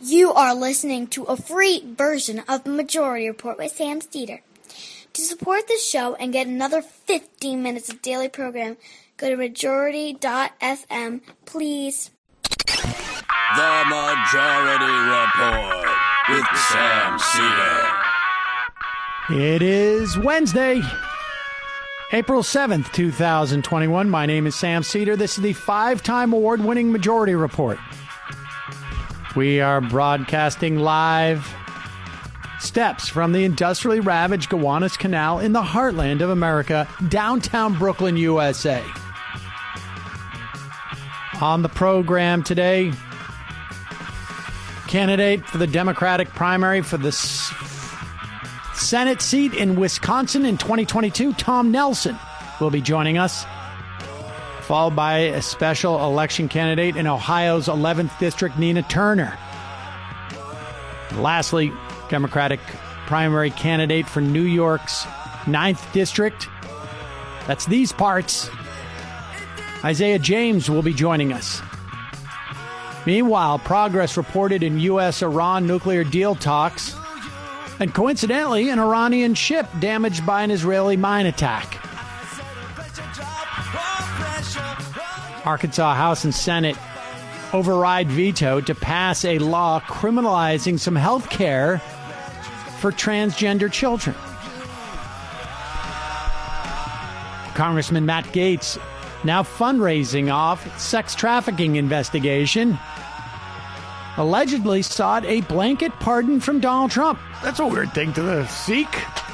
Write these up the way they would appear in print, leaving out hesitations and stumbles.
You are listening to a free version of Majority Report with Sam Steeder. To support this show and get another 15 minutes of daily program, go to majority.fm, please. The Majority Report with Sam Steeder. It is Wednesday, April 7th, 2021. My name is Sam Steeder. This is the 5-time award-winning Majority Report. We are broadcasting live steps from the industrially ravaged Gowanus Canal in the heartland of America, downtown Brooklyn, USA. On the program today, candidate for the Democratic primary for the Senate seat in Wisconsin in 2022, Tom Nelson, will be joining us, followed by a special election candidate in Ohio's 11th District, Nina Turner. Lastly, Democratic primary candidate for New York's 9th District. That's these parts. Isaiah James will be joining us. Meanwhile, progress reported in U.S.-Iran nuclear deal talks, and coincidentally, an Iranian ship damaged by an Israeli mine attack. Arkansas House and Senate override veto to pass a law criminalizing some health care for transgender children. Congressman Matt Gaetz now fundraising off sex trafficking investigation. Allegedly sought a blanket pardon from Donald Trump. That's a weird thing to seek.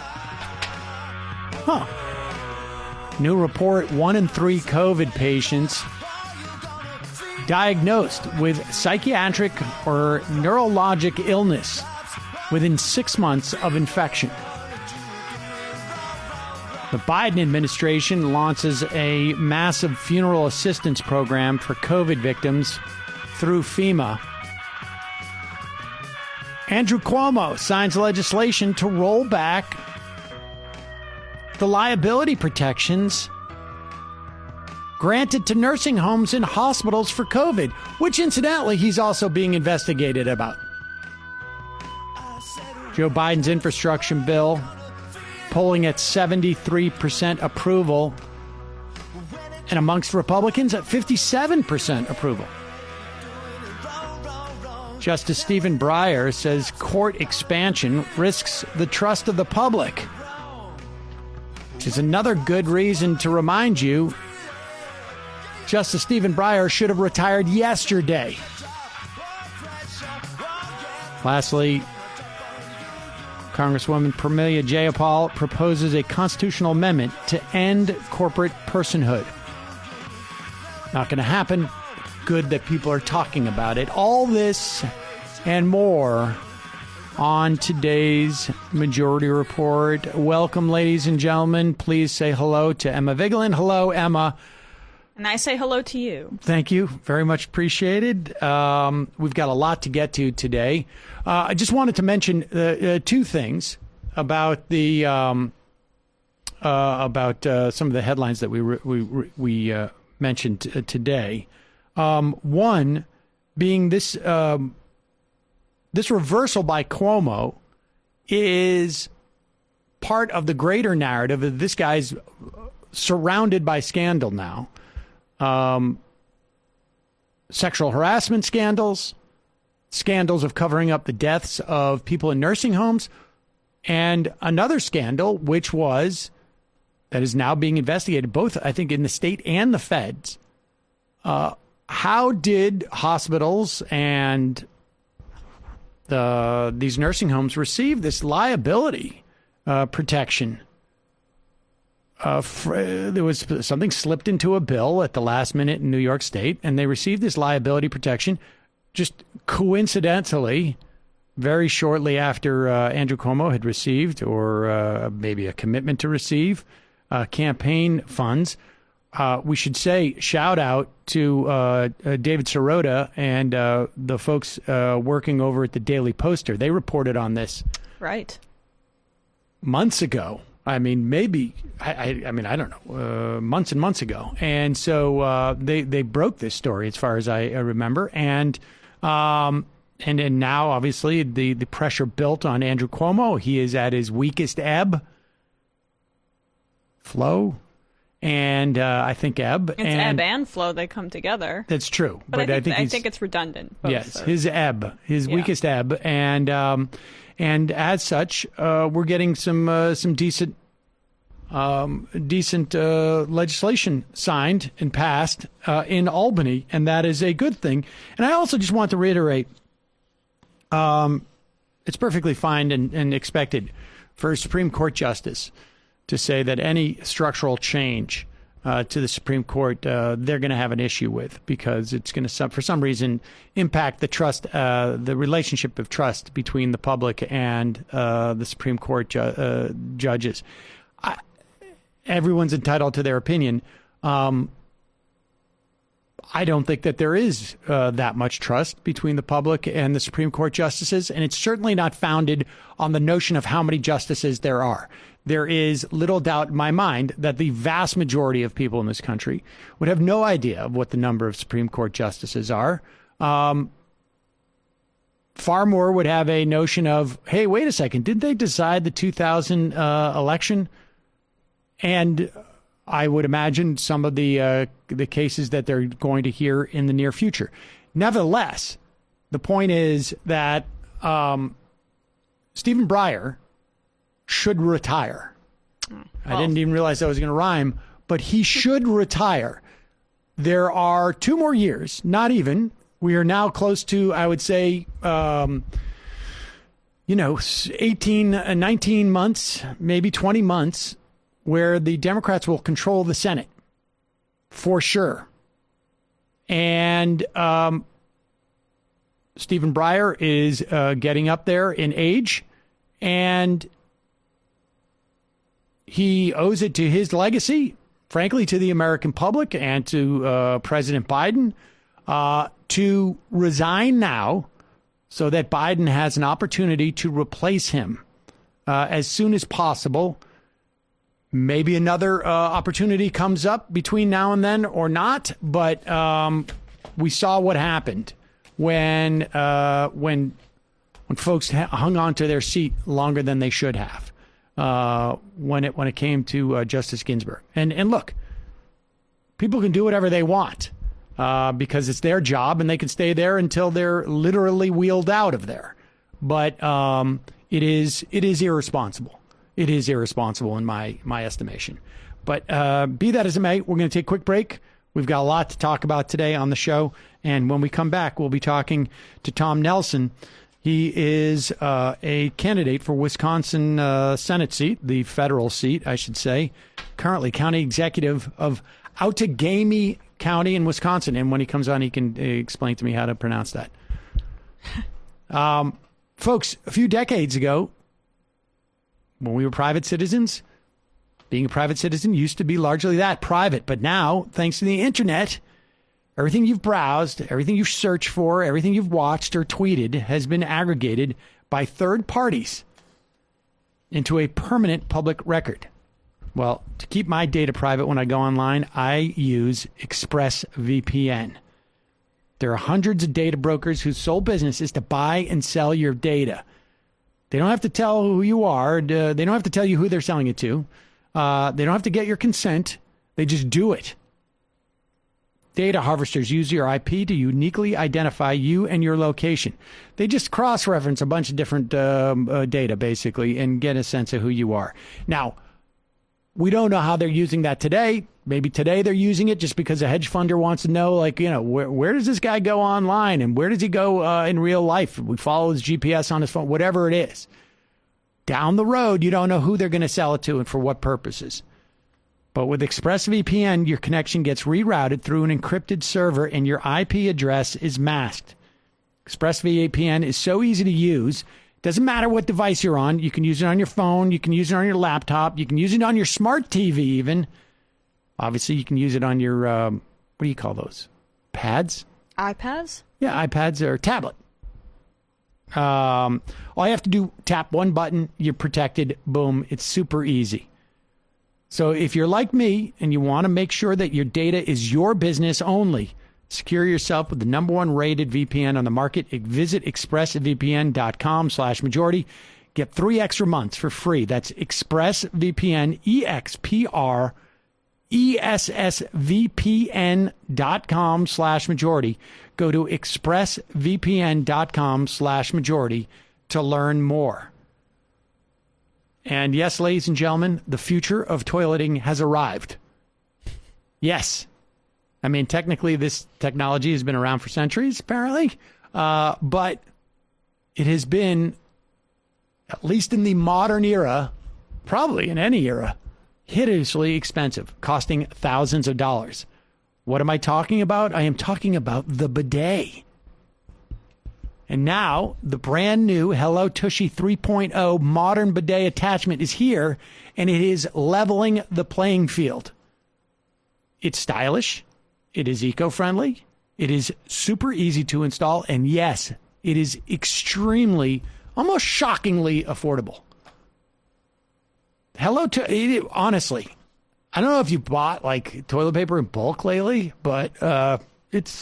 Huh. New report, 1 in 3 COVID patients diagnosed with psychiatric or neurologic illness within 6 months of infection. The Biden administration launches a massive funeral assistance program for COVID victims through FEMA. Andrew Cuomo signs legislation to roll back the liability protections granted to nursing homes and hospitals for COVID, which incidentally he's also being investigated about. Joe Biden's infrastructure bill polling at 73% approval, and amongst Republicans at 57% approval. Justice Stephen Breyer says court expansion risks the trust of the public, which is another good reason to remind you Justice Stephen Breyer should have retired yesterday. Lastly, Congresswoman Pramila Jayapal proposes a constitutional amendment to end corporate personhood. Not going to happen. Good that people are talking about it. All this and more on today's Majority Report. Welcome, ladies and gentlemen. Please say hello to Emma Vigeland. Hello, Emma. And I say hello to you. Thank you. Very much appreciated. We've got a lot to get to today. I just wanted to mention 2 things about the some of the headlines that we mentioned today. One being this this reversal by Cuomo is part of the greater narrative of this guy's surrounded by scandal now. Sexual harassment scandals, scandals of covering up the deaths of people in nursing homes, and another scandal, which was, that is now being investigated, both, I think, in the state and the feds. How did hospitals and these nursing homes receive this liability protection? There was something slipped into a bill at the last minute in New York State, and they received this liability protection just coincidentally very shortly after Andrew Cuomo had received, or maybe a commitment to receive, campaign funds. We should say shout out to David Sirota and the folks working over at the Daily Poster. They reported on this months ago. I mean, maybe, I don't know, months and months ago. And so they broke this story as far as I remember. And And now, obviously, the pressure built on Andrew Cuomo. He is at his weakest ebb. Flow. And I think ebb. It's ebb and flow. They come together. That's true. But I think it's redundant. Yes, his ebb, his weakest ebb. And as such, we're getting some decent legislation signed and passed in Albany, and that is a good thing. And I also just want to reiterate, it's perfectly fine and expected for a Supreme Court justice to say that any structural change to the Supreme Court they're going to have an issue with, because it's going to, for some reason, impact the trust, the relationship of trust between the public and the Supreme Court judges. Everyone's entitled to their opinion. I don't think that there is that much trust between the public and the Supreme Court justices, and it's certainly not founded on the notion of how many justices there are. There is little doubt in my mind that the vast majority of people in this country would have no idea of what the number of Supreme Court justices are. Far more would have a notion of, hey, wait a second, did they decide the 2000 election? And I would imagine some of the cases that they're going to hear in the near future. Nevertheless, the point is that Stephen Breyer should retire. I didn't even realize I was going to rhyme, but he should retire. There are 2 more years, not even. We are now close to, I would say, 18, 19 months, maybe 20 months, where the Democrats will control the Senate, for sure. And Stephen Breyer is getting up there in age, and he owes it to his legacy, frankly, to the American public and to President Biden to resign now so that Biden has an opportunity to replace him as soon as possible. Maybe another opportunity comes up between now and then or not, but we saw what happened when folks hung on to their seat longer than they should have when it came to Justice Ginsburg. And look, people can do whatever they want because it's their job, and they can stay there until they're literally wheeled out of there. But it is irresponsible. It is irresponsible in my estimation. But be that as it may, we're going to take a quick break. We've got a lot to talk about today on the show. And when we come back, we'll be talking to Tom Nelson. He is a candidate for Wisconsin Senate seat, the federal seat, I should say, currently county executive of Outagamie County in Wisconsin. And when he comes on, he can explain to me how to pronounce that. Folks, a few decades ago, when we were private citizens, being a private citizen used to be largely that, private. But now, thanks to the internet, everything you've browsed, everything you've searched for, everything you've watched or tweeted has been aggregated by third parties into a permanent public record. Well, to keep my data private when I go online, I use ExpressVPN. There are hundreds of data brokers whose sole business is to buy and sell your data. They don't have to tell who you are. They don't have to tell you who they're selling it to. They don't have to get your consent. They just do it. Data harvesters use your IP to uniquely identify you and your location. They just cross-reference a bunch of different data, basically, and get a sense of who you are. Now, we don't know how they're using that today. Maybe today they're using it just because a hedge funder wants to know, where does this guy go online and where does he go in real life? We follow his GPS on his phone, whatever it is. Down the road, you don't know who they're going to sell it to and for what purposes. But with ExpressVPN, your connection gets rerouted through an encrypted server and your IP address is masked. ExpressVPN is so easy to use. Doesn't matter what device you're on. You can use it on your phone. You can use it on your laptop. You can use it on your smart TV even. Obviously, you can use it on your, what do you call those? Pads? iPads? Yeah, iPads or tablet. All you have to do, tap one button, you're protected. Boom. It's super easy. So if you're like me and you want to make sure that your data is your business only, Secure yourself with the #1 rated VPN on the market. Visit expressvpn.com/majority. Get 3 extra months for free. That's ExpressVPN, ExpressVPN.com/majority. Go to ExpressVPN.com/majority to learn more. And yes, ladies and gentlemen, the future of toileting has arrived. Yes. I mean, technically, this technology has been around for centuries, apparently. But it has been, at least in the modern era, probably in any era, hideously expensive, costing thousands of dollars. What am I talking about? I am talking about the bidet. And now, the brand new Hello Tushy 3.0 modern bidet attachment is here, and it is leveling the playing field. It's stylish. It is eco-friendly. It is super easy to install. And yes, it is extremely, almost shockingly affordable. Honestly, I don't know if you bought like toilet paper in bulk lately, but it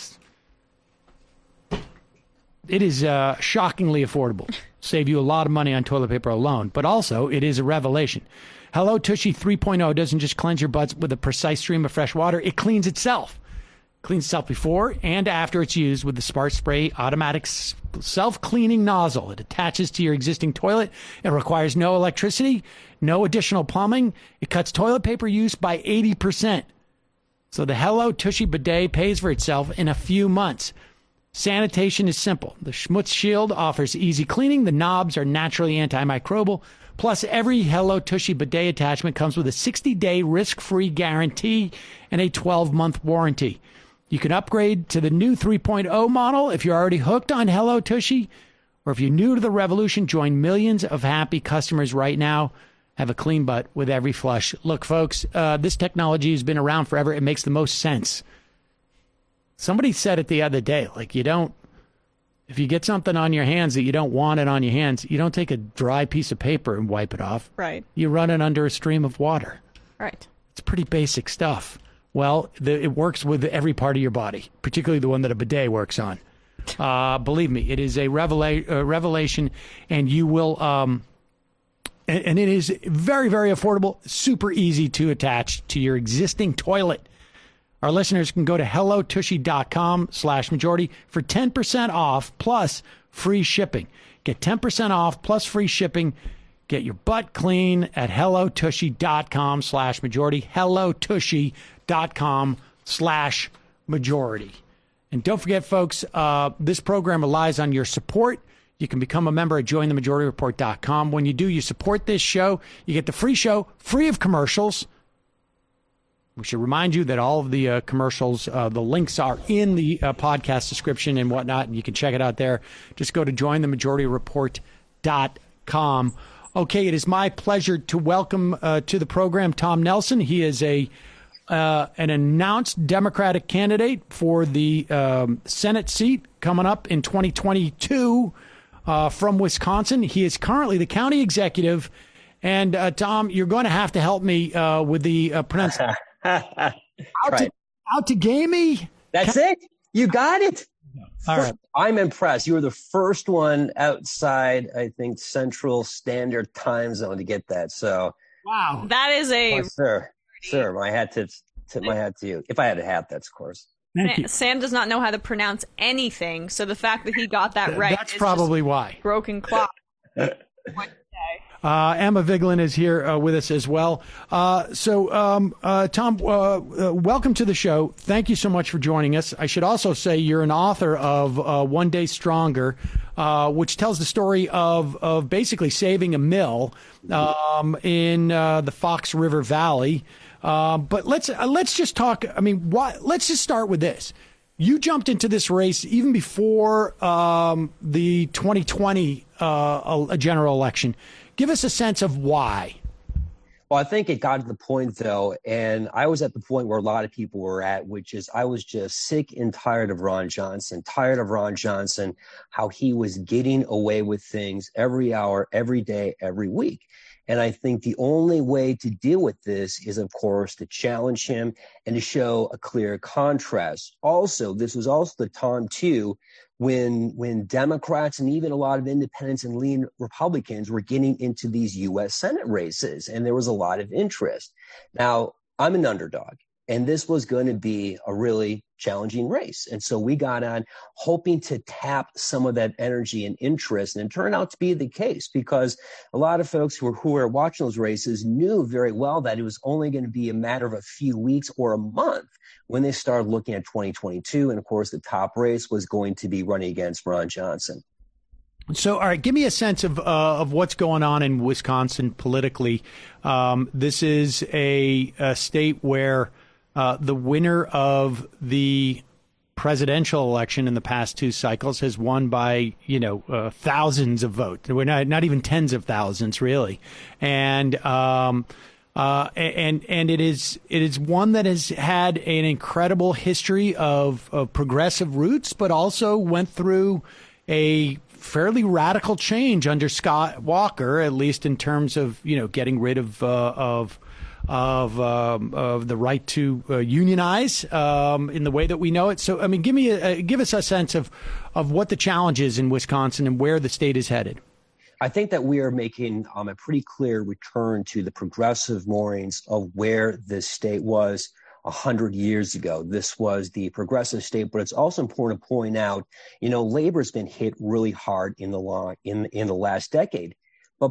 is shockingly affordable. Save you a lot of money on toilet paper alone, but also it is a revelation. Hello Tushy 3.0 doesn't just cleanse your butts with a precise stream of fresh water. It cleans itself. Cleans itself before and after it's used with the Smart Spray automatic self-cleaning nozzle. It attaches to your existing toilet. It requires no electricity, no additional plumbing. It cuts toilet paper use by 80%. So the Hello Tushy bidet pays for itself in a few months. Sanitation is simple. The Schmutz Shield offers easy cleaning. The knobs are naturally antimicrobial. Plus, every Hello Tushy bidet attachment comes with a 60-day risk-free guarantee and a 12-month warranty. You can upgrade to the new 3.0 model if you're already hooked on Hello Tushy, or if you're new to the revolution, join millions of happy customers right now. Have a clean butt with every flush. Look, folks, this technology has been around forever. It makes the most sense. Somebody said it the other day, like if you get something on your hands that you don't want it on your hands, you don't take a dry piece of paper and wipe it off. Right. You run it under a stream of water. Right. It's pretty basic stuff. Well, it works with every part of your body, particularly the one that a bidet works on. Believe me, it is a revelation, and you will, and it is very, very affordable, super easy to attach to your existing toilet. Our listeners can go to hellotushy.com/majority for 10% off plus free shipping. Get 10% off plus free shipping. Get your butt clean at hellotushy.com/majority. hellotushy.com/majority. And don't forget, folks, this program relies on your support. You can become a member at jointhemajorityreport.com. When you do, you support this show. You get the free show, free of commercials. We should remind you that all of the commercials, the links are in the podcast description and whatnot, and you can check it out there. Just go to jointhemajorityreport.com. Okay, it is my pleasure to welcome to the program Tom Nelson. He is an announced Democratic candidate for the Senate seat coming up in 2022 from Wisconsin. He is currently the county executive. And, Tom, you're going to have to help me with the pronunciation. Outagamie? That's it. You got it. All right. I'm impressed. You were the first one outside, I think, Central Standard Time Zone to get that. So, wow. That is a... sir, my hat tips. Tip my hat to you. If I had a hat, that's of course. Thank you. Sam does not know how to pronounce anything, so the fact that he got that right That's probably why. Broken clock. Emma Vigeland is here with us as well. Tom, welcome to the show. Thank you so much for joining us. I should also say you're an author of One Day Stronger, which tells the story of basically saving a mill in the Fox River Valley. But let's just talk. I mean, let's just start with this. You jumped into this race even before the 2020 general election. Give us a sense of why. Well, I think it got to the point, though, and I was at the point where a lot of people were at, which is I was just sick and tired of Ron Johnson, how he was getting away with things every hour, every day, every week. And I think the only way to deal with this is, of course, to challenge him and to show a clear contrast. Also, this was also the time, too, when Democrats and even a lot of independents and lean Republicans were getting into these U.S. Senate races, and there was a lot of interest. Now, I'm an underdog, and this was going to be a really challenging race. And so we got on hoping to tap some of that energy and interest, and it turned out to be the case because a lot of folks who were watching those races knew very well that it was only going to be a matter of a few weeks or a month when they started looking at 2022. And of course, the top race was going to be running against Ron Johnson. So, all right, give me a sense of what's going on in Wisconsin politically. This is a state where the winner of the presidential election in the past two cycles has won by, thousands of votes. We're not even tens of thousands, really. And it is one that has had an incredible history of progressive roots, but also went through a fairly radical change under Scott Walker, at least in terms of getting rid of the right to unionize in the way that we know it. So, I mean, give us a sense of what the challenge is in Wisconsin and where the state is headed. I think that we are making a pretty clear return to the progressive moorings of where this state was 100 years ago. This was the progressive state, but it's also important to point out, labor's been hit really hard in the last decade. But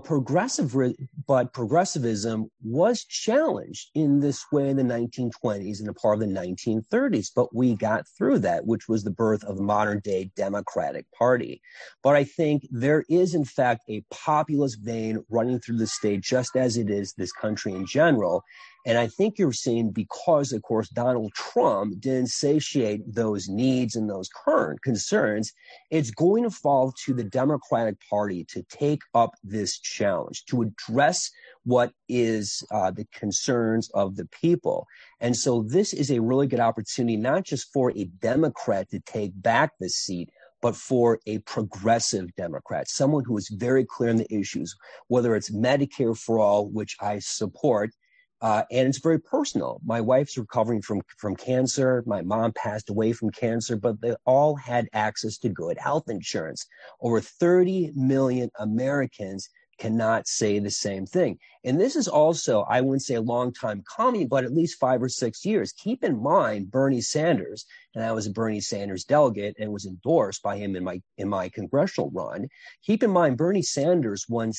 progressivism was challenged in this way in the 1920s and a part of the 1930s. But we got through that, which was the birth of the modern day Democratic Party. But I think there is, in fact, a populist vein running through the state, just as it is this country in general. And I think you're seeing, because, of course, Donald Trump didn't satiate those needs and those current concerns, it's going to fall to the Democratic Party to take up this challenge, to address what is the concerns of the people. And so this is a really good opportunity, not just for a Democrat to take back this seat, but for a progressive Democrat, someone who is very clear on the issues, whether it's Medicare for all, which I support. And it's very personal. My wife's recovering from cancer. My mom passed away from cancer, but they all had access to good health insurance. Over 30 million Americans cannot say the same thing. And this is also, I wouldn't say a long time coming, but at least 5 or 6 years. Keep in mind, Bernie Sanders, and I was a Bernie Sanders delegate and was endorsed by him in my congressional run. Keep in mind, Bernie Sanders won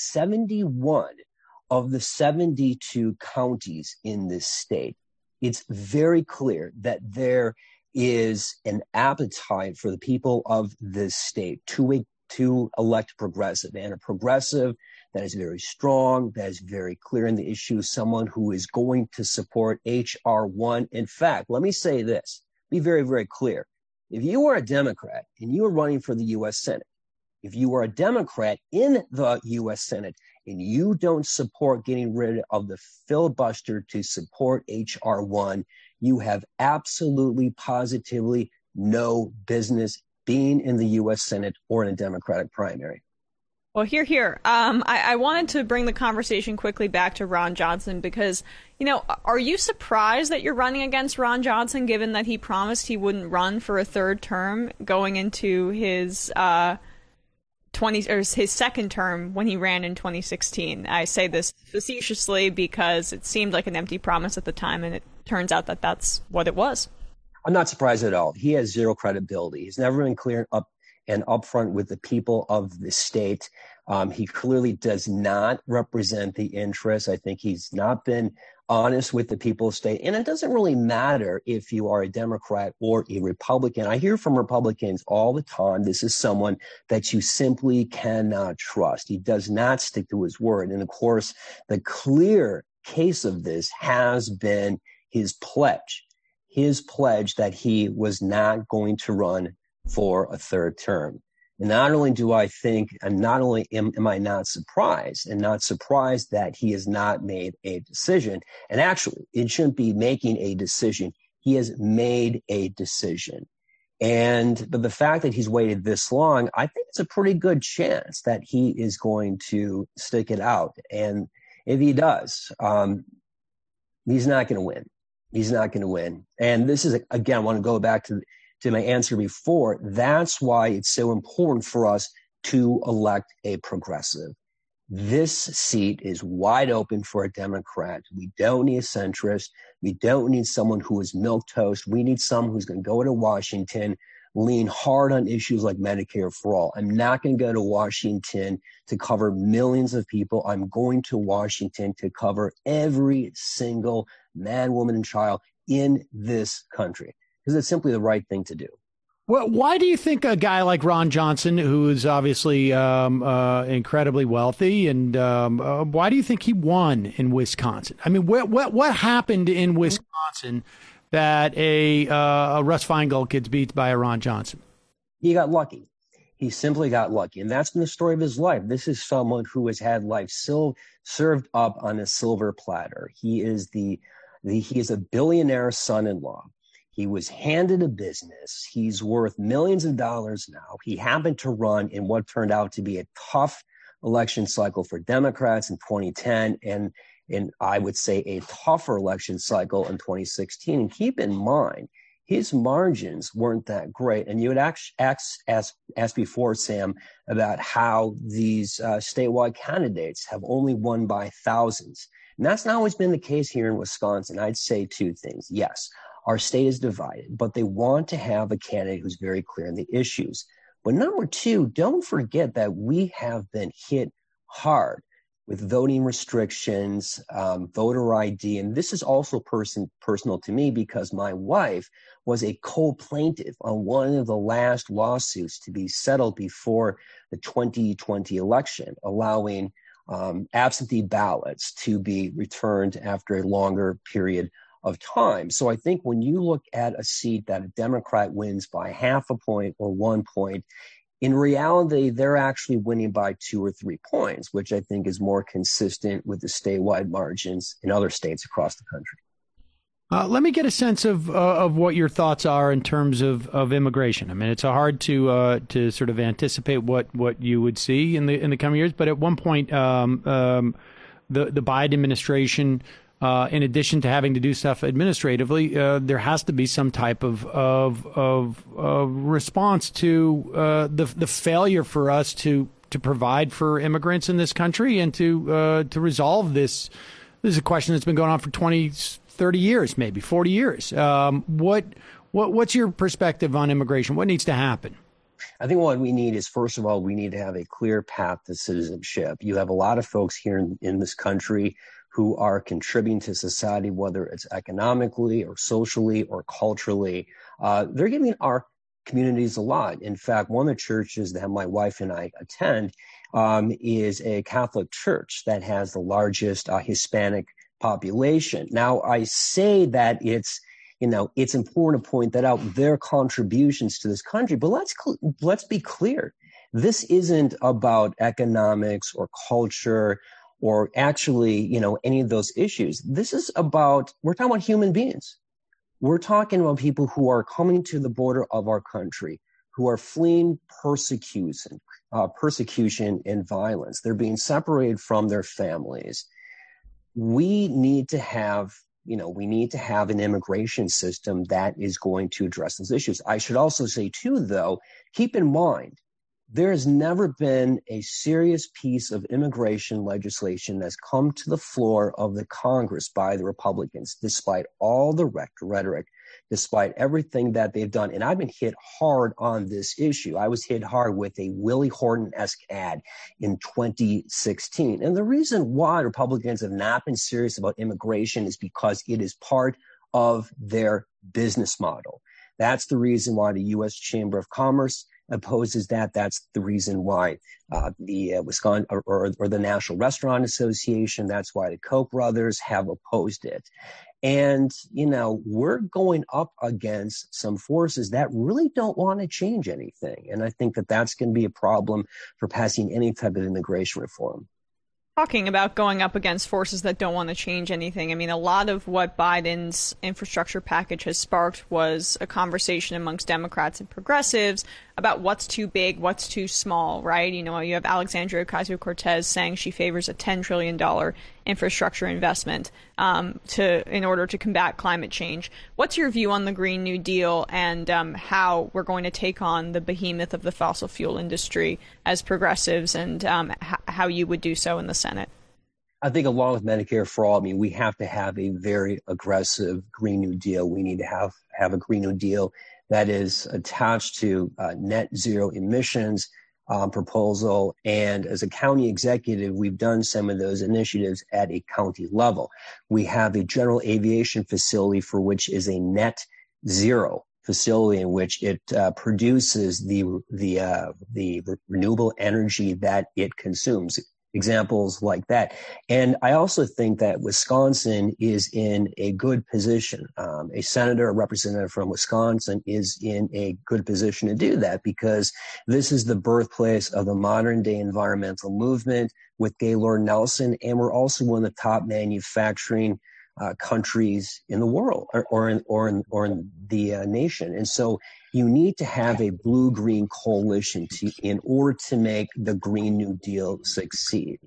71 of the 72 counties in this state. It's very clear that there is an appetite for the people of this state to elect progressive, and a progressive that is very strong, that is very clear in the issue, someone who is going to support H.R. 1. In fact, let me say this, be very, very clear. If you are a Democrat and you are running for the U.S. Senate, if you are a Democrat in the U.S. Senate and you don't support getting rid of the filibuster to support H.R. 1, you have absolutely, positively no business being in the U.S. Senate or in a Democratic primary. Well, here. I wanted to bring the conversation quickly back to Ron Johnson because, are you surprised that you're running against Ron Johnson, given that he promised he wouldn't run for a third term going into his his second term when he ran in 2016. I say this facetiously because it seemed like an empty promise at the time, and it turns out that that's what it was. I'm not surprised at all. He has zero credibility. He's never been clear and upfront with the people of the state. He clearly does not represent the interests. I think he's not been honest with the people of the state. And it doesn't really matter if you are a Democrat or a Republican. I hear from Republicans all the time, this is someone that you simply cannot trust. He does not stick to his word. And of course, the clear case of this has been his pledge that he was not going to run for a third term. And not only do I think, and not only am I not surprised, and not surprised that he has not made a decision, and actually it shouldn't be making a decision. He has made a decision. But the fact that he's waited this long, I think it's a pretty good chance that he is going to stick it out. And if he does, he's not going to win. He's not going to win. And this is, again, I want to go back to my answer before. That's why it's so important for us to elect a progressive. This seat is wide open for a Democrat. We don't need a centrist. We don't need someone who is milquetoast. We need someone who's going to go to Washington, lean hard on issues like Medicare for all. I'm not going to go to Washington to cover millions of people. I'm going to Washington to cover every single man, woman, and child in this country, because it's simply the right thing to do. Well, why do you think a guy like Ron Johnson, who is obviously incredibly wealthy, and why do you think he won in Wisconsin? I mean, what happened in Wisconsin that a Russ Feingold gets beat by a Ron Johnson? He got lucky. He simply got lucky, and that's been the story of his life. This is someone who has had life served up on a silver platter. He is he is a billionaire son-in-law. He was handed a business. He's worth millions of dollars now. He happened to run in what turned out to be a tough election cycle for Democrats in 2010, and I would say a tougher election cycle in 2016. And keep in mind, his margins weren't that great. And you had asked before, Sam, about how these statewide candidates have only won by thousands. And that's not always been the case here in Wisconsin. I'd say two things. Yes, our state is divided, but they want to have a candidate who's very clear on the issues. But number two, don't forget that we have been hit hard with voting restrictions, voter ID. And this is also personal to me because my wife was a co-plaintiff on one of the last lawsuits to be settled before the 2020 election, allowing absentee ballots to be returned after a longer period of time. So I think when you look at a seat that a Democrat wins by half a point or 1 point, in reality, they're actually winning by 2 or 3 points, which I think is more consistent with the statewide margins in other states across the country. Let me get a sense of what your thoughts are in terms of immigration. I mean, it's hard to sort of anticipate what you would see in the coming years. But at one point, the Biden administration, in addition to having to do stuff administratively, there has to be some type of response to the failure for us to provide for immigrants in this country and to resolve this. This is a question that's been going on for 20, 30 years, maybe 40 years. What's your perspective on immigration? What needs to happen? I think what we need is, first of all, we need to have a clear path to citizenship. You have a lot of folks here in this country who are contributing to society, whether it's economically or socially or culturally. They're giving our communities a lot. In fact, one of the churches that my wife and I attend is a Catholic church that has the largest Hispanic population. Now, I say that it's important to point that out, their contributions to this country, but let's be clear. This isn't about economics or culture or actually, any of those issues. This is we're talking about human beings. We're talking about people who are coming to the border of our country, who are fleeing persecution and violence. They're being separated from their families. We need to have an immigration system that is going to address those issues. I should also say too, though, keep in mind, there has never been a serious piece of immigration legislation that's come to the floor of the Congress by the Republicans, despite all the rhetoric, despite everything that they've done. And I've been hit hard on this issue. I was hit hard with a Willie Horton-esque ad in 2016. And the reason why Republicans have not been serious about immigration is because it is part of their business model. That's the reason why the U.S. Chamber of Commerce opposes that. That's the reason why the Wisconsin or the National Restaurant Association, that's why the Koch brothers have opposed it. And, we're going up against some forces that really don't want to change anything. And I think that that's going to be a problem for passing any type of immigration reform. Talking about going up against forces that don't want to change anything. I mean, a lot of what Biden's infrastructure package has sparked was a conversation amongst Democrats and progressives about what's too big, what's too small, right? You have Alexandria Ocasio-Cortez saying she favors a $10 trillion infrastructure investment in order to combat climate change. What's your view on the Green New Deal and how we're going to take on the behemoth of the fossil fuel industry as progressives, and how you would do so in the Senate? I think along with Medicare for all, we have to have a very aggressive Green New Deal. We need to have a Green New Deal that is attached to net zero emissions proposal. And as a county executive, we've done some of those initiatives at a county level. We have a general aviation facility for which is a net zero facility in which it produces the renewable energy that it consumes. Examples like that. And I also think that Wisconsin is in a good position. A senator, a representative from Wisconsin is in a good position to do that because this is the birthplace of the modern day environmental movement with Gaylord Nelson. And we're also one of the top manufacturing countries in the world or in the nation. And so you need to have a blue-green coalition in order to make the Green New Deal succeed.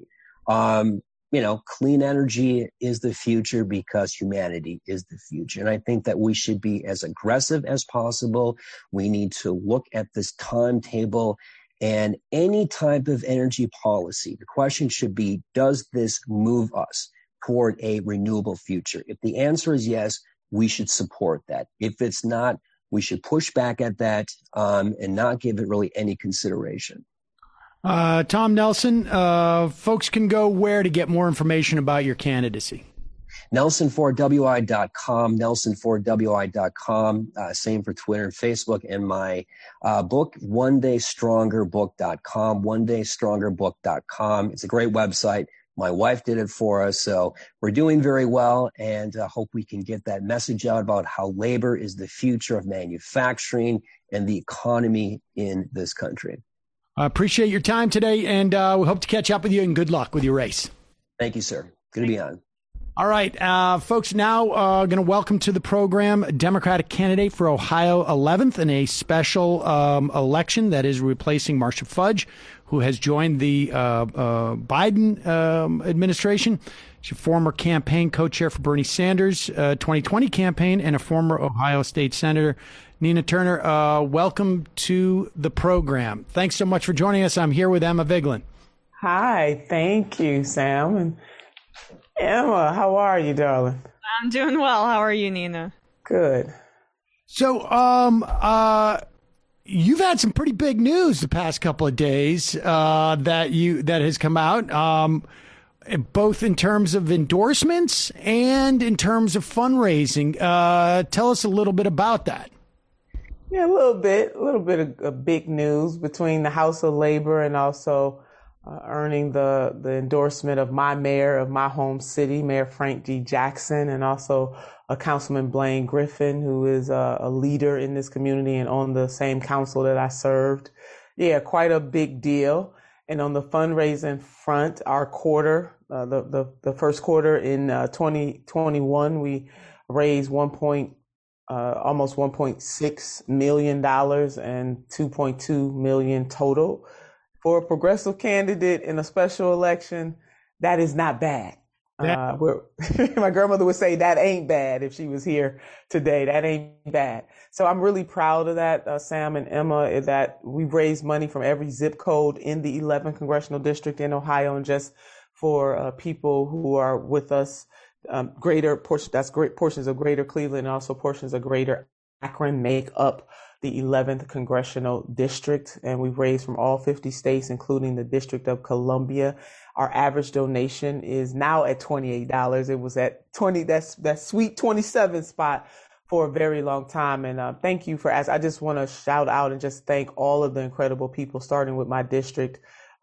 Clean energy is the future because humanity is the future. And I think that we should be as aggressive as possible. We need to look at this timetable and any type of energy policy. The question should be, does this move us toward a renewable future? If the answer is yes, we should support that. If it's not, we should push back at that and not give it really any consideration. Tom Nelson, folks can go where to get more information about your candidacy? NelsonFordWI.com, NelsonFordWI.com, same for Twitter and Facebook, and my book, OneDayStrongerBook.com, OneDayStrongerBook.com. It's a great website. My wife did it for us, so we're doing very well, and hope we can get that message out about how labor is the future of manufacturing and the economy in this country. I appreciate your time today, and we hope to catch up with you, and good luck with your race. Thank you, sir. Good to be on. All right, folks, now going to welcome to the program a Democratic candidate for Ohio 11th in a special election that is replacing Marcia Fudge, who has joined the Biden administration. She's a former campaign co-chair for Bernie Sanders' 2020 campaign and a former Ohio State Senator. Nina Turner, welcome to the program. Thanks so much for joining us. I'm here with Emma Vigeland. Hi, thank you, Sam. And Emma, how are you, darling? I'm doing well. How are you, Nina? Good. So, you've had some pretty big news the past couple of days that has come out, both in terms of endorsements and in terms of fundraising. Tell us a little bit about that. Yeah, a little bit of big news between the House of Labor and also earning the endorsement of my mayor of my home city, Mayor Frank D. Jackson, and also Councilman Blaine Griffin, who is a leader in this community and on the same council that I served. Yeah, quite a big deal. And on the fundraising front, our quarter, the first quarter in 2021, we raised almost $1.6 million and $2.2 million total. For a progressive candidate in a special election, that is not bad. My grandmother would say that ain't bad if she was here today. That ain't bad. So I'm really proud of that, Sam and Emma, that we've raised money from every zip code in the 11th congressional district in Ohio, and just for people who are with us, portions of Greater Cleveland and also portions of Greater Akron make up the 11th congressional district, and we've raised from all 50 states, including the District of Columbia. Our average donation is now at $28. It was at 20. That sweet 27 spot for a very long time. And thank you for asking. I just want to shout out and just thank all of the incredible people, starting with my district,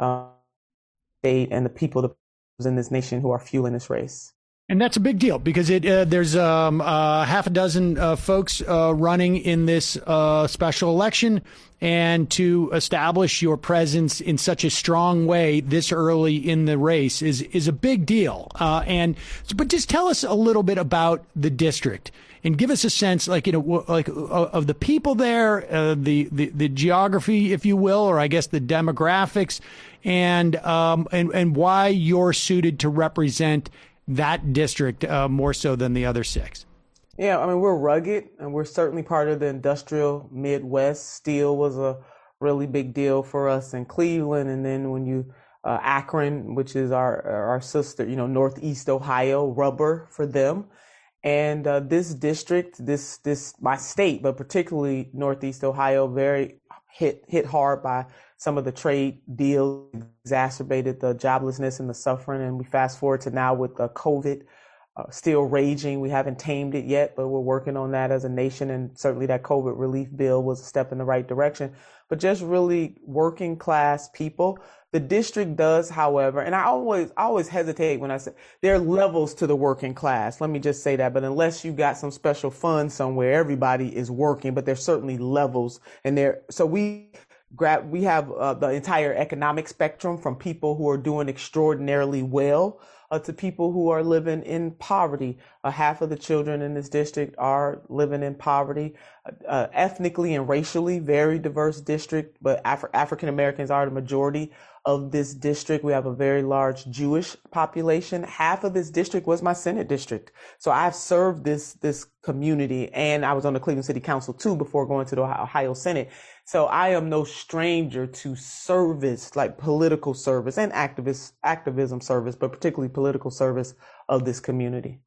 state, and the people in this nation who are fueling this race. And that's a big deal because there's half a dozen folks running in this special election, and to establish your presence in such a strong way this early in the race is a big deal. But just tell us a little bit about the district and give us a sense, of the people there, the geography, if you will, or I guess the demographics, and why you're suited to represent that district more so than the other 6. Yeah, I mean, we're rugged, and we're certainly part of the industrial Midwest. Steel was a really big deal for us in Cleveland, and then when you Akron, which is our sister, Northeast Ohio, rubber for them. And this district, this my state, but particularly Northeast Ohio, very hit hard by some of the trade deals, exacerbated the joblessness and the suffering. And we fast forward to now with COVID still raging. We haven't tamed it yet, but we're working on that as a nation. And certainly that COVID relief bill was a step in the right direction. But just really working class people. The district does, however, and I always hesitate when I say there are levels to the working class. Let me just say that. But unless you got some special fund somewhere, everybody is working, but there's certainly levels. So we have the entire economic spectrum, from people who are doing extraordinarily well to people who are living in poverty. Half of the children in this district are living in poverty. Ethnically and racially, very diverse district, but African Americans are the majority of this district. We have a very large Jewish population. Half of this district was my Senate district. So I've served this community, and I was on the Cleveland City Council too before going to the Ohio Senate. So I am no stranger to service, like political service and activism service, but particularly political service of this community.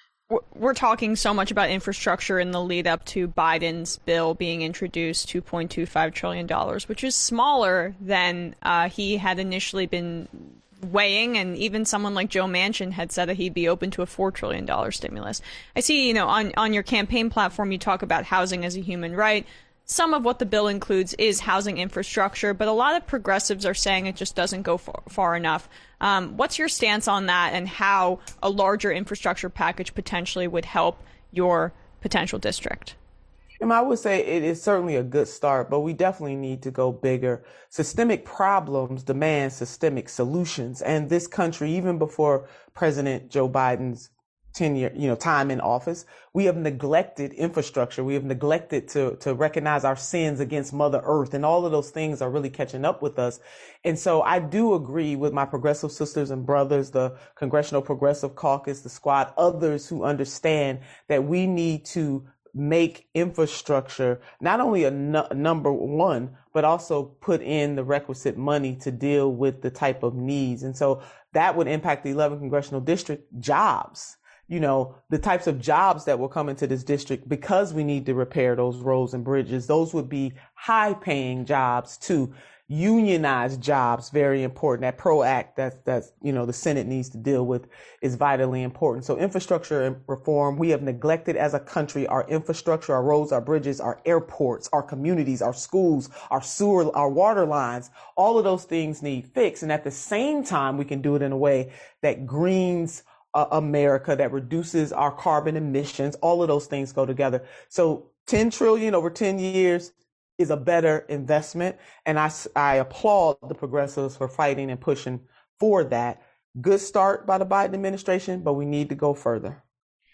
We're talking so much about infrastructure in the lead up to Biden's bill being introduced, $2.25 trillion, which is smaller than he had initially been weighing. And even someone like Joe Manchin had said that he'd be open to a $4 trillion stimulus. I see, on your campaign platform, you talk about housing as a human right. Some of what the bill includes is housing infrastructure, but a lot of progressives are saying it just doesn't go far enough. What's your stance on that, and how a larger infrastructure package potentially would help your potential district? I would say it is certainly a good start, but we definitely need to go bigger. Systemic problems demand systemic solutions. And this country, even before President Joe Biden's tenure, time in office, we have neglected infrastructure. We have neglected to recognize our sins against Mother Earth, and all of those things are really catching up with us. And so I do agree with my progressive sisters and brothers, the Congressional Progressive Caucus, the Squad, others who understand that we need to make infrastructure not only a number one, but also put in the requisite money to deal with the type of needs. And so that would impact the 11th congressional district jobs. The types of jobs that will come into this district, because we need to repair those roads and bridges. Those would be high paying jobs too. Unionized jobs, very important. That PRO Act that the Senate needs to deal with is vitally important. So infrastructure reform, we have neglected as a country our infrastructure, our roads, our bridges, our airports, our communities, our schools, our sewer, our water lines. All of those things need fixed. And at the same time, we can do it in a way that greens America, that reduces our carbon emissions. All of those things go together. So 10 trillion over 10 years is a better investment. And I applaud the progressives for fighting and pushing for that. Good start by the Biden administration, but we need to go further.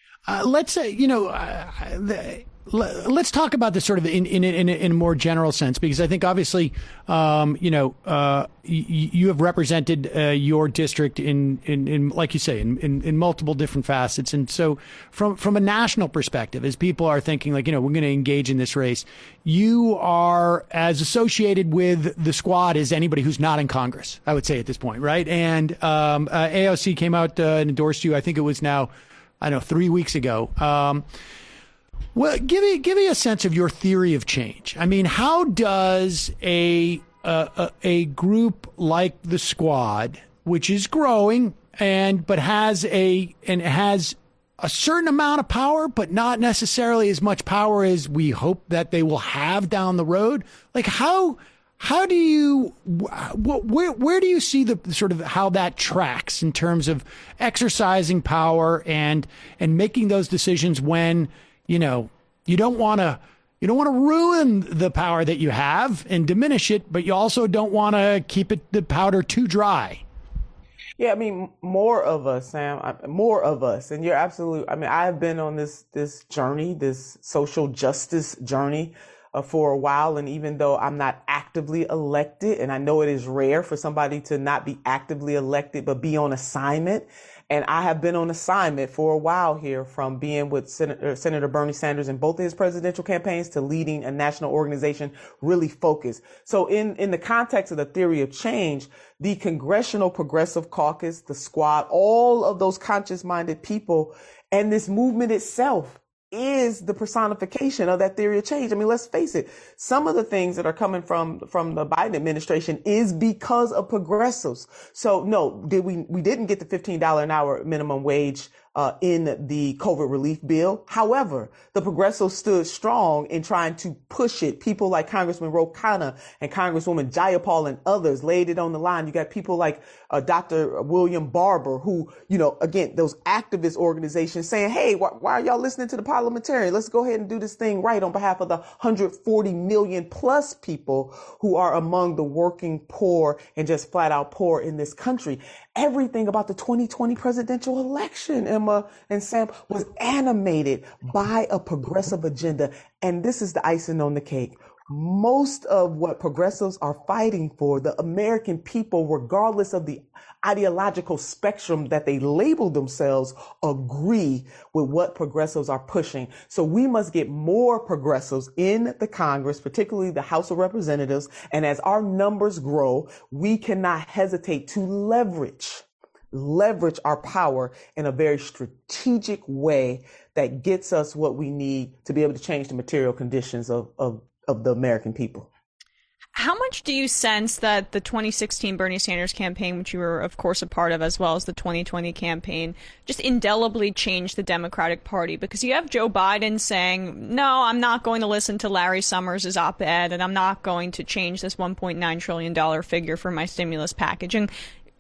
Let's say, let's talk about this sort of in a more general sense, because I think obviously, you have represented your district in like you say, in multiple different facets. And so from a national perspective, as people are thinking like, we're going to engage in this race, you are as associated with the Squad as anybody who's not in Congress, I would say at this point. Right. And AOC came out and endorsed you. I think it was now, 3 weeks ago. Well, give me a sense of your theory of change. I mean, how does a group like the Squad, which is growing but has a certain amount of power, but not necessarily as much power as we hope that they will have down the road? Like how do you, where do you see the sort of how that tracks in terms of exercising power and making those decisions when, you don't want to ruin the power that you have and diminish it, but you also don't want to keep the powder too dry? Yeah, I mean, more of us, Sam, more of us. And you're absolutely, I mean, I have been on this journey, this social justice journey for a while. And even though I'm not actively elected, and I know it is rare for somebody to not be actively elected, but be on assignment. And I have been on assignment for a while here, from being with Senator Bernie Sanders in both of his presidential campaigns to leading a national organization really focused. So in the context of the theory of change, the Congressional Progressive Caucus, the Squad, all of those conscious-minded people, and this movement itself is the personification of that theory of change. I mean, let's face it. Some of the things that are coming from the Biden administration is because of progressives. So no, we didn't get the $15 an hour minimum wage in the COVID relief bill. However, the progressives stood strong in trying to push it. People like Congressman Ro Khanna and Congresswoman Jayapal and others laid it on the line. You got people like Dr. William Barber, who, again, those activist organizations saying, hey, why are y'all listening to the parliamentarian? Let's go ahead and do this thing right on behalf of the 140 million plus people who are among the working poor and just flat out poor in this country. Everything about the 2020 presidential election, Emma and Sam, was animated by a progressive agenda. And this is the icing on the cake. Most of what progressives are fighting for, the American people, regardless of the ideological spectrum that they label themselves, agree with what progressives are pushing. So we must get more progressives in the Congress, particularly the House of Representatives. And as our numbers grow, we cannot hesitate to leverage our power in a very strategic way that gets us what we need to be able to change the material conditions of the American people. How much do you sense that the 2016 Bernie Sanders campaign, which you were, of course, a part of, as well as the 2020 campaign, just indelibly changed the Democratic Party? Because you have Joe Biden saying, no, I'm not going to listen to Larry Summers' op-ed, and I'm not going to change this $1.9 trillion figure for my stimulus package. And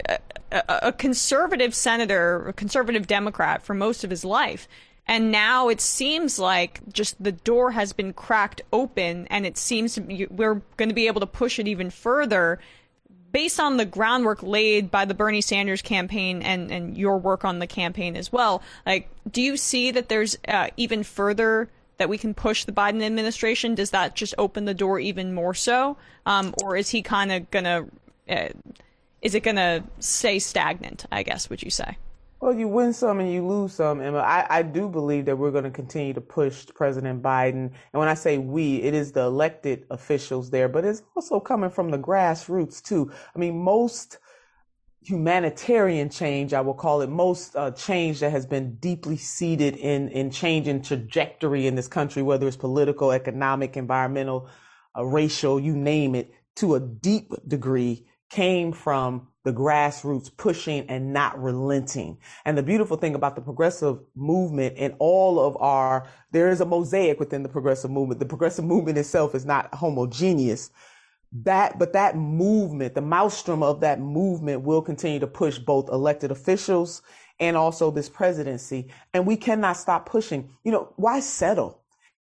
a conservative senator, a conservative Democrat for most of his life. And now it seems like just the door has been cracked open, and it seems to be, we're going to be able to push it even further based on the groundwork laid by the Bernie Sanders campaign and your work on the campaign as well. Like, do you see that there's even further that we can push the Biden administration? Does that just open the door even more so? Or is he kind of going to, is it going to stay stagnant, I guess, would you say? Well, you win some and you lose some, Emma. I do believe that we're going to continue to push President Biden. And when I say we, it is the elected officials there, but it's also coming from the grassroots, too. I mean, most humanitarian change, I will call it, most change that has been deeply seated in changing trajectory in this country, whether it's political, economic, environmental, racial, you name it, to a deep degree, came from the grassroots pushing and not relenting. And the beautiful thing about the progressive movement and there is a mosaic within the progressive movement. The progressive movement itself is not homogeneous. But that movement, the maelstrom of that movement, will continue to push both elected officials and also this presidency. And we cannot stop pushing. Why settle?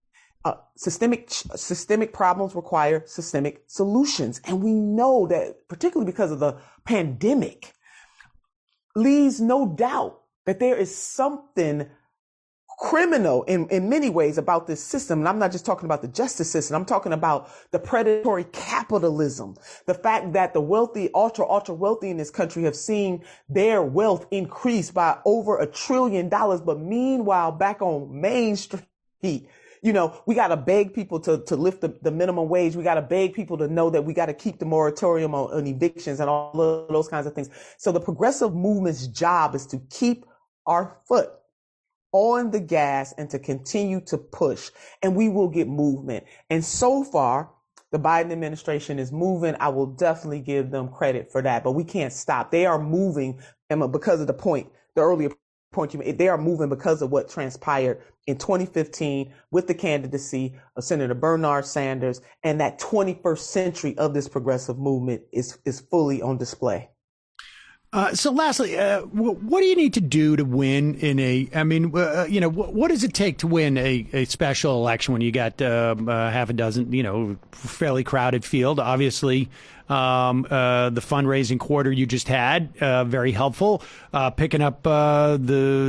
Systemic problems require systemic solutions. And we know that, particularly because of the pandemic, leaves no doubt that there is something criminal in many ways about this system. And I'm not just talking about the justice system. I'm talking about the predatory capitalism, the fact that the wealthy, ultra wealthy in this country have seen their wealth increase by over $1 trillion. But meanwhile, back on Main Street, we got to beg people to lift the minimum wage. We got to beg people to know that we got to keep the moratorium on evictions and all of those kinds of things. So the progressive movement's job is to keep our foot on the gas and to continue to push, and we will get movement. And so far, the Biden administration is moving. I will definitely give them credit for that, but we can't stop. They are moving, Emma, because of the earlier point you made, they are moving because of what transpired in 2015 with the candidacy of Senator Bernard Sanders, and that 21st century of this progressive movement is fully on display. So lastly, what do you need to do to win in what does it take to win a special election when you got half a dozen, fairly crowded field? Obviously, the fundraising quarter you just had, very helpful. Picking up the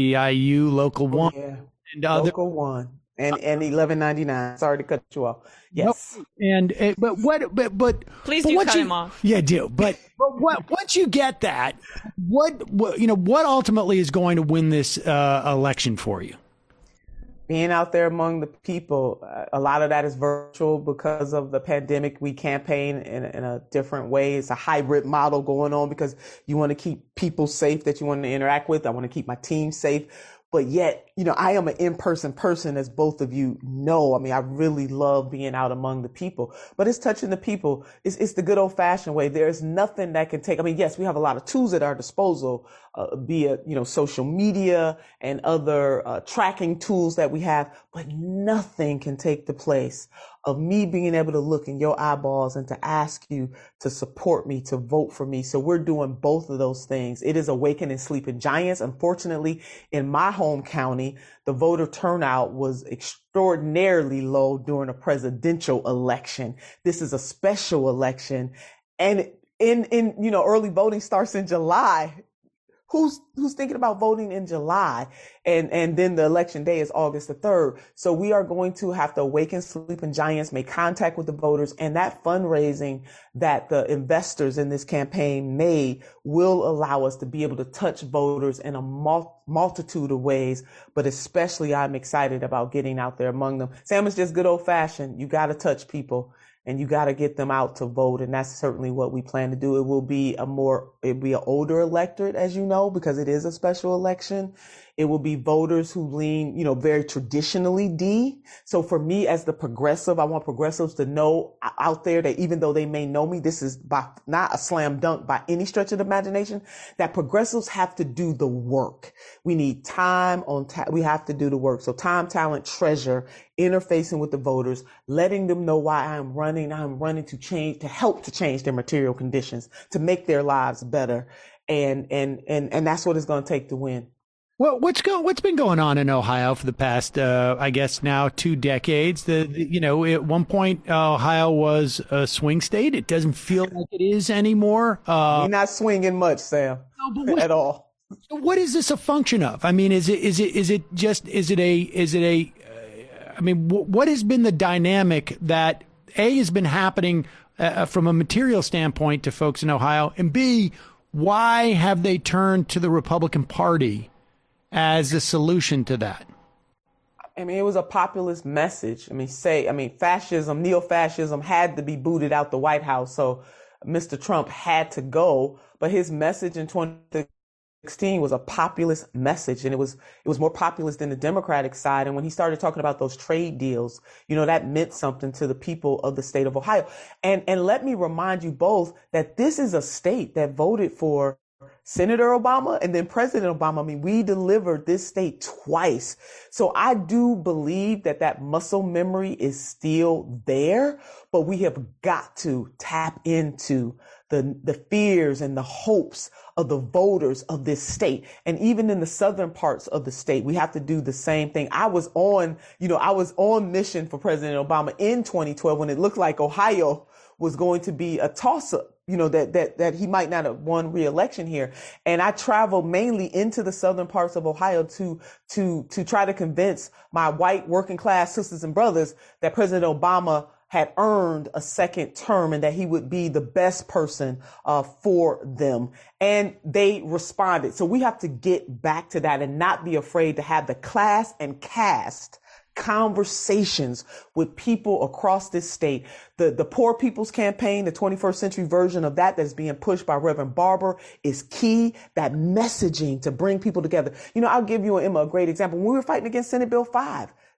SEIU Local 1. Yeah. And Local 1. And $11.99. Sorry to cut you off. Yes. No, but please do cut him off. Yeah, do. But once you get that, what ultimately is going to win this election for you? Being out there among the people. A lot of that is virtual because of the pandemic. We campaign in a different way. It's a hybrid model going on because you want to keep people safe that you want to interact with. I want to keep my team safe. But yet, I am an in-person person, as both of you know. I mean, I really love being out among the people, but it's touching the people. It's the good old fashioned way. There's nothing that can take, yes, we have a lot of tools at our disposal, be it, social media and other tracking tools that we have, but nothing can take the place of me being able to look in your eyeballs and to ask you to support me, to vote for me. So we're doing both of those things. It is awakening sleeping giants. Unfortunately, in my home county, the voter turnout was extraordinarily low during a presidential election. This is a special election. And in early voting starts in July. Who's thinking about voting in July? And then the election day is August the 3rd. So we are going to have to awaken sleeping giants, make contact with the voters, and that fundraising that the investors in this campaign made will allow us to be able to touch voters in a multitude of ways. But especially I'm excited about getting out there among them. Sam, it's just good old fashioned. You got to touch people. And you got to get them out to vote. And that's certainly what we plan to do. It'll be an older electorate, as you know, because it is a special election. It will be voters who lean, very traditionally D. So for me as the progressive, I want progressives to know out there that even though they may know me, this is not a slam dunk by any stretch of the imagination, that progressives have to do the work. We need time we have to do the work. So time, talent, treasure, interfacing with the voters, letting them know why I'm running to help to change their material conditions, to make their lives better. And that's what it's going to take to win. Well, what's been going on in Ohio for the past, I guess now 2 decades? At one point, Ohio was a swing state. It doesn't feel like it is anymore. You're not swinging much, Sam, at all. What is this a function of? I mean, what has been the dynamic that A, has been happening from a material standpoint to folks in Ohio, and B, why have they turned to the Republican Party as a solution to that? I mean, it was a populist message. Fascism, neo-fascism had to be booted out the White House. So Mr. Trump had to go. But his message in 2016 was a populist message. And it was more populist than the Democratic side. And when he started talking about those trade deals, that meant something to the people of the state of Ohio. And let me remind you both that this is a state that voted for Senator Obama and then President Obama. We delivered this state twice. So I do believe that muscle memory is still there, but we have got to tap into the fears and the hopes of the voters of this state. And even in the southern parts of the state, we have to do the same thing. I was on mission for President Obama in 2012 when it looked like Ohio was going to be a toss-up. That he might not have won re-election here. And I traveled mainly into the southern parts of Ohio to try to convince my white working class sisters and brothers that President Obama had earned a second term and that he would be the best person for them. And they responded. So we have to get back to that and not be afraid to have the class and caste conversations with people across this state. The Poor People's Campaign, the 21st century version of that is being pushed by Reverend Barber, is key. That messaging to bring people together. I'll give you, Emma, a great example. When we were fighting against Senate Bill 5,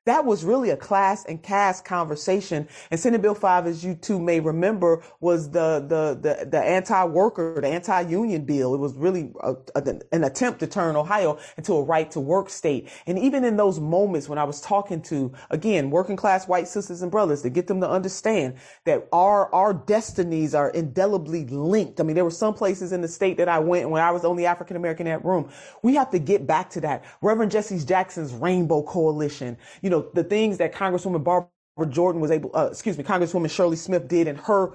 That was really a class and caste conversation. And Senate Bill 5, as you two may remember, was the anti-worker, the anti-union bill. It was really an attempt to turn Ohio into a right to work state. And even in those moments when I was talking to, again, working class white sisters and brothers, to get them to understand that our destinies are indelibly linked. I mean, there were some places in the state that I went when I was the only African American in that room. We have to get back to that. Reverend Jesse Jackson's Rainbow Coalition, the things that Congresswoman Barbara Jordan was Congresswoman Shirley Smith did in her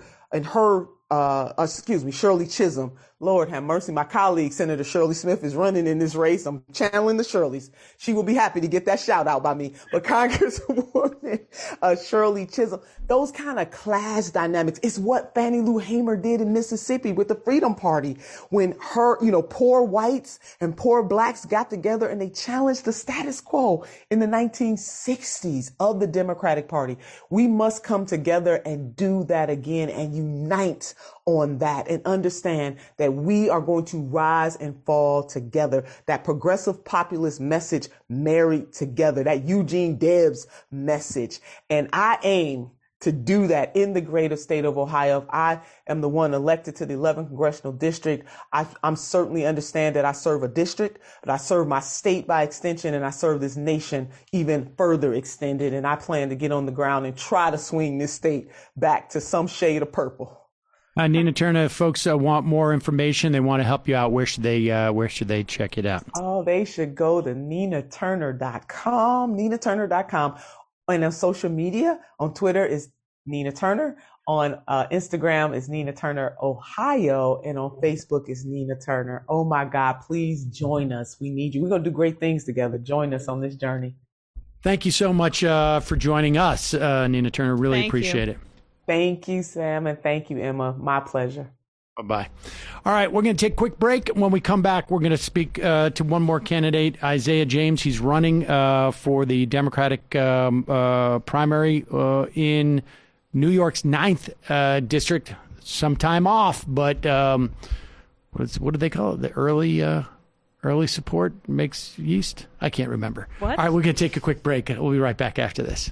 Shirley Chisholm. Lord have mercy. My colleague, Senator Shirley Smith, is running in this race. I'm channeling the Shirleys. She will be happy to get that shout out by me. But Congresswoman Shirley Chisholm, those kind of class dynamics is what Fannie Lou Hamer did in Mississippi with the Freedom Party when her, poor whites and poor blacks got together and they challenged the status quo in the 1960s of the Democratic Party. We must come together and do that again and unite on that and understand that we are going to rise and fall together. That progressive populist message married together, that Eugene Debs message. And I aim to do that in the greater state of Ohio. If I am the one elected to the 11th congressional district, I'm certainly understand that I serve a district, but I serve my state by extension, and I serve this nation even further extended. And I plan to get on the ground and try to swing this state back to some shade of purple. Nina Turner, if folks want more information, they want to help you out, where should they check it out? Oh, they should go to ninaturner.com, ninaturner.com. And on social media, on Twitter is Nina Turner. On Instagram is Nina Turner Ohio. And on Facebook is Nina Turner. Oh, my God, please join us. We need you. We're going to do great things together. Join us on this journey. Thank you so much for joining us, Nina Turner. Really appreciate it. Thank you, Sam, and thank you, Emma. My pleasure. Bye-bye. All right, we're going to take a quick break. When we come back, we're going to speak to one more candidate, Isaiah James. He's running for the Democratic primary in New York's 9th district. Some time off, but what do they call it? The early support makes yeast? I can't remember. What? All right, we're going to take a quick break. We'll be right back after this.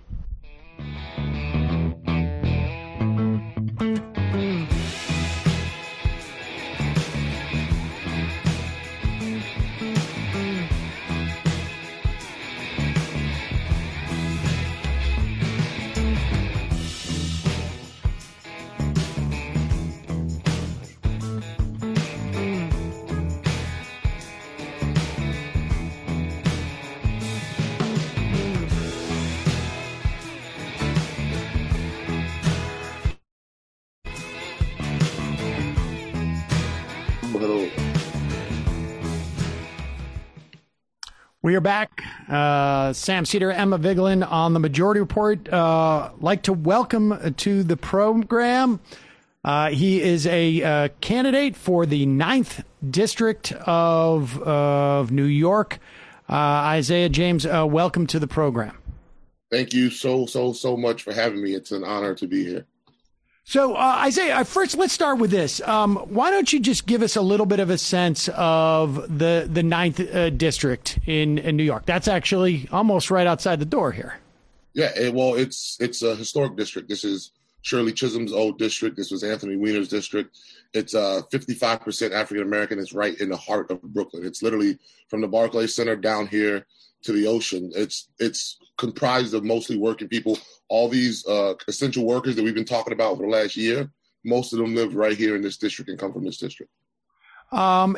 We are back. Sam Seder, Emma Vigeland on the Majority Report. Like to welcome to the program. He is a candidate for the 9th District of New York. Isaiah James, welcome to the program. Thank you so much for having me. It's an honor to be here. So, Isaiah, first, let's start with this. Why don't you just give us a little bit of a sense of the 9th district in New York? That's actually almost right outside the door here. Yeah, well, it's a historic district. This is Shirley Chisholm's old district. This was Anthony Weiner's district. It's 55% African-American. It's right in the heart of Brooklyn. It's literally from the Barclays Center down here to the ocean. It's comprised of mostly working people. All these essential workers that we've been talking about for the last year, most of them live right here in this district and come from this district. So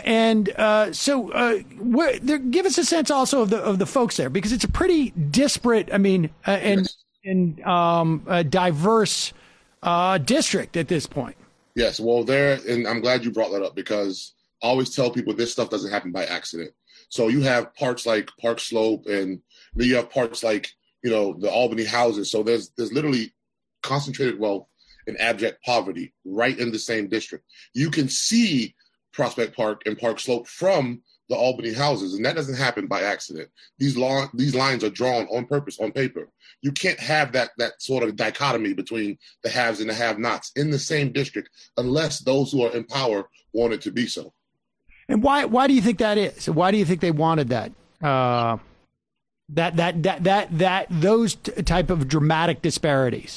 give us a sense also of the folks there, because it's a pretty disparate, diverse district at this point. Yes, well, and I'm glad you brought that up, because I always tell people this stuff doesn't happen by accident. So you have parts like Park Slope, and then you have parts like, the Albany houses. So there's literally concentrated wealth and abject poverty right in the same district. You can see Prospect Park and Park Slope from the Albany houses, and that doesn't happen by accident. These lines are drawn on purpose, on paper. You can't have that sort of dichotomy between the haves and the have-nots in the same district unless those who are in power want it to be so. And why do you think that is? Why do you think they wanted that? Those type of dramatic disparities?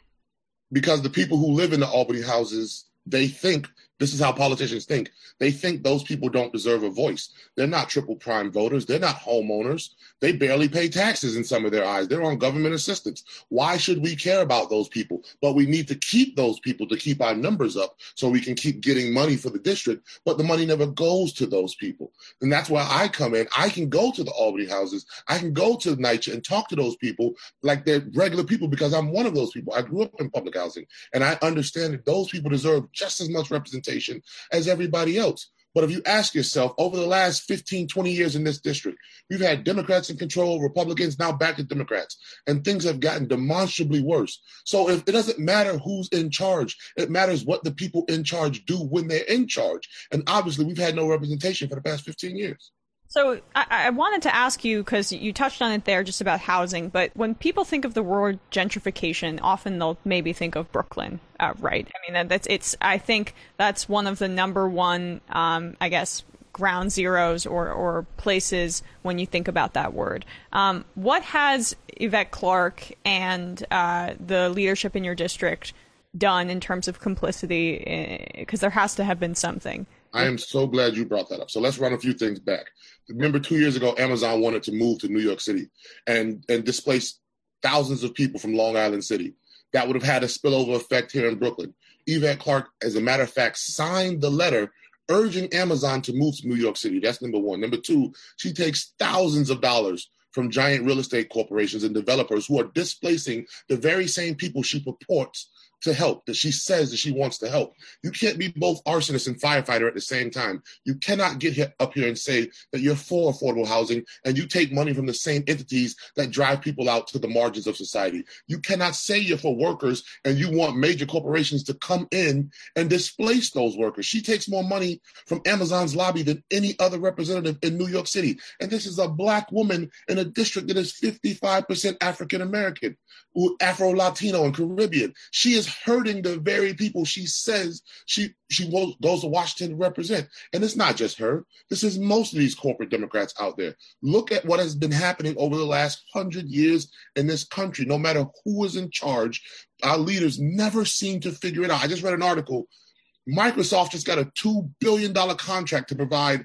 Because the people who live in the Albany houses, they think, this is how politicians think. They think those people don't deserve a voice. They're not triple prime voters. They're not homeowners. They barely pay taxes in some of their eyes. They're on government assistance. Why should we care about those people? But we need to keep those people to keep our numbers up so we can keep getting money for the district. But the money never goes to those people. And that's where I come in. I can go to the Albany houses. I can go to NYCHA and talk to those people like they're regular people because I'm one of those people. I grew up in public housing. And I understand that those people deserve just as much representation as everybody else. But if you ask yourself, over the last 15, 20 years in this district, we've had Democrats in control, Republicans now back to Democrats, and things have gotten demonstrably worse. So if it doesn't matter who's in charge, it matters what the people in charge do when they're in charge. And obviously, we've had no representation for the past 15 years. So I wanted to ask you, because you touched on it there just about housing, but when people think of the word gentrification, often they'll maybe think of Brooklyn, right? I mean, I think that's one of the number one, I guess, ground zeros or places when you think about that word. What has Yvette Clarke and the leadership in your district done in terms of complicity? Because there has to have been something. I am so glad you brought that up. So let's run a few things back. Remember 2 years ago, Amazon wanted to move to New York City and displace thousands of people from Long Island City. That would have had a spillover effect here in Brooklyn. Yvette Clarke, as a matter of fact, signed the letter urging Amazon to move to New York City. That's number one. Number two, she takes thousands of dollars from giant real estate corporations and developers who are displacing the very same people she purports to help, that she says that she wants to help. You can't be both arsonist and firefighter at the same time. You cannot get up here and say that you're for affordable housing and you take money from the same entities that drive people out to the margins of society. You cannot say you're for workers and you want major corporations to come in and displace those workers. She takes more money from Amazon's lobby than any other representative in New York City. And this is a Black woman in a district that is 55% African American, Afro-Latino and Caribbean. She is hurting the very people she says she goes to Washington to represent. And it's not just her. This is most of these corporate Democrats out there. Look at what has been happening over the last 100 years in this country. No matter who is in charge, our leaders never seem to figure it out. I just read an article. Microsoft just got a $2 billion contract to provide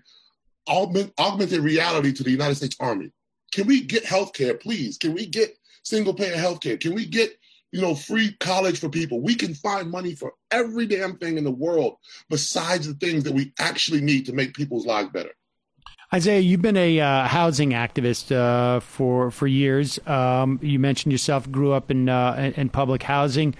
augmented reality to the United States Army. Can we get healthcare, please? Can we get single-payer healthcare? Can we get free college for people? We can find money for every damn thing in the world besides the things that we actually need to make people's lives better. Isaiah, you've been a housing activist for years. You mentioned yourself grew up in public housing.